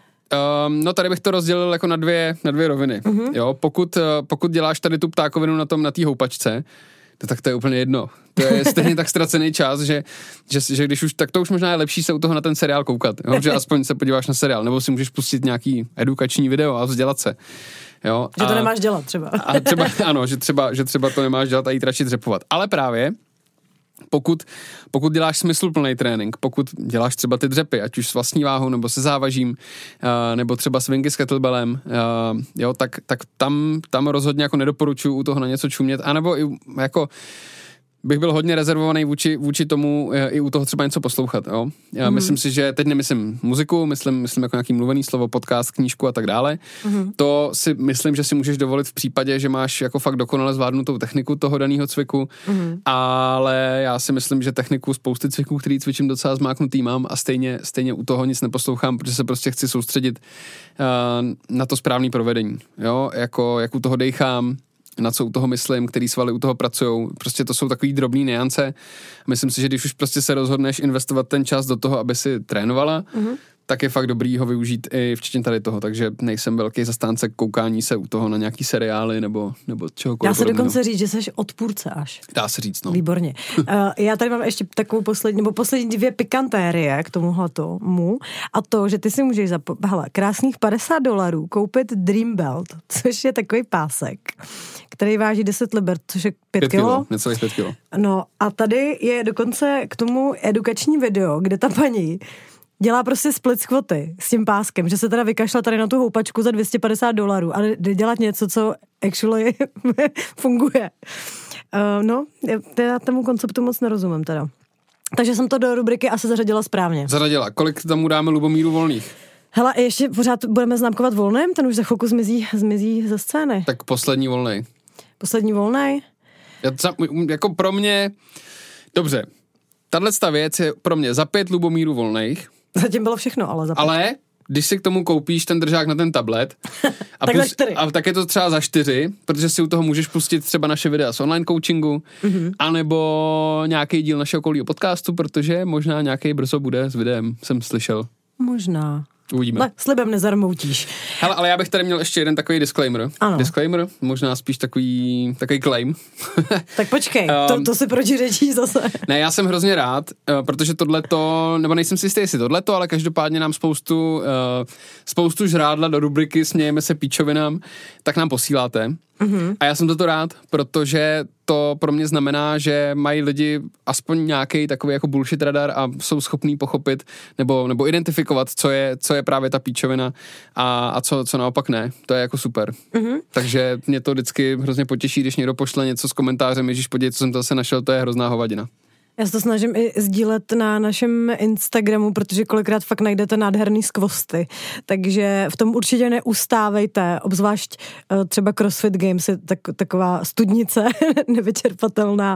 S5: Um, no tady bych to rozdělil jako na dvě, na dvě roviny. Uh-huh. Jo, pokud, uh, pokud děláš tady tu ptákovinu na tom, na té houpačce, to, tak to je úplně jedno. To je stejně tak ztracený čas, že, že, že když už, tak to už možná je lepší se u toho na ten seriál koukat, jo? Že aspoň se podíváš na seriál, nebo si můžeš pustit nějaký edukační video a vzdělat se. Jo?
S4: Že to
S5: a,
S4: nemáš dělat třeba.
S5: A třeba, ano, že třeba, že třeba to nemáš dělat a jít radši dřepovat. Ale právě Pokud, pokud děláš smysluplný trénink, pokud děláš třeba ty dřepy, ať už s vlastní váhou, nebo se závažím, uh, nebo třeba swingy s kettlebellem, uh, jo, tak, tak tam, tam rozhodně jako nedoporučuji u toho na něco čumět, anebo i jako bych byl hodně rezervovaný vůči, vůči tomu i u toho třeba něco poslouchat, jo. Já mm. myslím si, že teď nemyslím muziku, myslím, myslím jako nějaký mluvený slovo, podcast, knížku a tak dále. Mm. To si myslím, že si můžeš dovolit v případě, že máš jako fakt dokonale zvládnutou techniku toho daného cviku, mm. ale já si myslím, že techniku spousty cviků, který cvičím docela zmáknutý mám a stejně, stejně u toho nic neposlouchám, protože se prostě chci soustředit uh, na to správné provedení, jo, jako jak u toho dejchám, na co u toho myslím, který svaly u toho pracujou. Prostě to jsou takový drobný nuance. Myslím si, že když už prostě se rozhodneš investovat ten čas do toho, aby si trénovala, mm-hmm. tak je fakt dobrý ho využít i včetně tady toho. Takže nejsem velký zastánce koukání se u toho na nějaký seriály nebo, nebo čehokoliv.
S4: Dá se dokonce říct, že jsi odpůrce až.
S5: Dá se říct, no.
S4: Výborně. uh, já tady mám ještě takovou poslední, nebo poslední dvě pikantérie k tomuhle tomu. A to, že ty si můžeš za hele, krásných padesát dolarů koupit Dream Belt, což je takový pásek, který váží deset liber, což je pět kilo.
S5: Necelých pět kilo.
S4: No a tady je dokonce k tomu edukační video, kde ta paní dělá prostě split squaty s tím páskem, že se teda vykašla tady na tu houpačku za dvě stě padesát dolarů, ale jde dělat něco, co actually funguje. Uh, no, já tomu konceptu moc nerozumím teda. Takže jsem to do rubriky asi zařadila správně.
S5: Zařadila. Kolik tomu dáme Lubomíru Volných?
S4: Hele, ještě pořád budeme známkovat Volným? Ten už za chvilku zmizí, zmizí ze scény.
S5: Tak poslední Volnej.
S4: Poslední Volnej?
S5: Já to, jako pro mě, dobře, tato věc je pro mě za pět Lubomíru Volných.
S4: Zatím bylo všechno, ale za pět.
S5: Ale když si k tomu koupíš ten držák na ten tablet a,
S4: tak,
S5: plus, a tak je to třeba za čtyři, protože si u toho můžeš pustit třeba naše videa z online coachingu, mm-hmm. anebo nějaký díl našeho okolního podcastu, protože možná nějaký brzo bude s videem, jsem slyšel.
S4: Možná.
S5: Uvidíme.
S4: Ne, slibem nezarmoutíš.
S5: Hele, ale já bych tady měl ještě jeden takový disclaimer.
S4: Ano.
S5: Disclaimer, možná spíš takový, takový claim.
S4: Tak počkej, to, to si protiřečí zase.
S5: Ne, já jsem hrozně rád, protože tohleto, nebo nejsem si jistý, jestli tohleto, ale každopádně nám spoustu, spoustu žrádla do rubriky Smějeme se píčovinám, tak nám posíláte. Mm-hmm. A já jsem za to rád, protože to pro mě znamená, že mají lidi aspoň nějaký takový jako bullshit radar a jsou schopní pochopit nebo, nebo identifikovat, co je, co je právě ta píčovina a, a co, co naopak ne. To je jako super. Mm-hmm. Takže mě to vždycky hrozně potěší, když někdo pošle něco s komentářem, ježiš, podívej, co jsem to zase našel, to je hrozná hovadina.
S4: Já se to snažím i sdílet na našem Instagramu, protože kolikrát fakt najdete nádherný skvosty. Takže v tom určitě neustávejte, obzvlášť uh, třeba CrossFit Games je tak, taková studnice nevyčerpatelná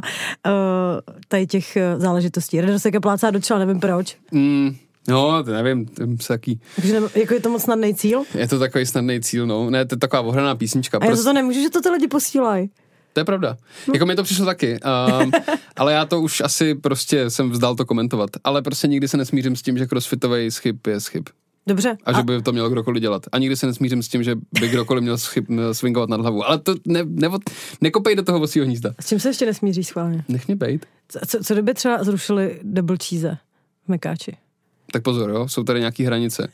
S4: uh, tady těch uh, záležitostí. Radar se plácá do čela, nevím proč.
S5: Mm. No, to nevím, to je taký.
S4: Takže ne, jako je to moc snadný cíl?
S5: Je to takový snadný cíl, no. Ne, to je taková ohraná písnička.
S4: A já za to nemůžu, že to ty lidi posílají.
S5: To je pravda. Hm. Jako mi to přišlo taky. Um, ale já to už asi prostě jsem vzdal to komentovat. Ale prostě nikdy se nesmířím s tím, že crossfitový schyb je schyb.
S4: Dobře.
S5: A, a že by to měl kdokoliv dělat. A nikdy se nesmířím s tím, že by kdokoliv měl schyb, swingovat nad hlavu. Ale to ne, ne, nekopej do toho vosího hnízda.
S4: S čím se ještě nesmíříš schválně?
S5: Nech mě bejt.
S4: Co, co, co kdyby třeba zrušili double cheese v Mekáči?
S5: Tak pozor, jo, jsou tady nějaký hranice.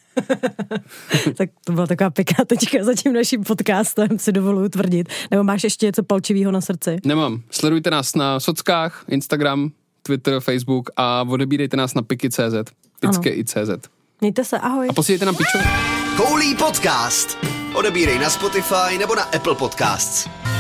S4: Tak to byla taková pěkná tečka za tím naším podcastem, si dovoluji tvrdit. Nebo máš ještě něco palčivého na srdci?
S5: Nemám. Sledujte nás na sockách, Instagram, Twitter, Facebook a odebírejte nás na piky tečka cé zet. Picky i cé zet.
S4: Mějte se, ahoj.
S5: A posílejte nám piču.
S1: Koulí podcast. Odebírej na Spotify nebo na Apple Podcasts.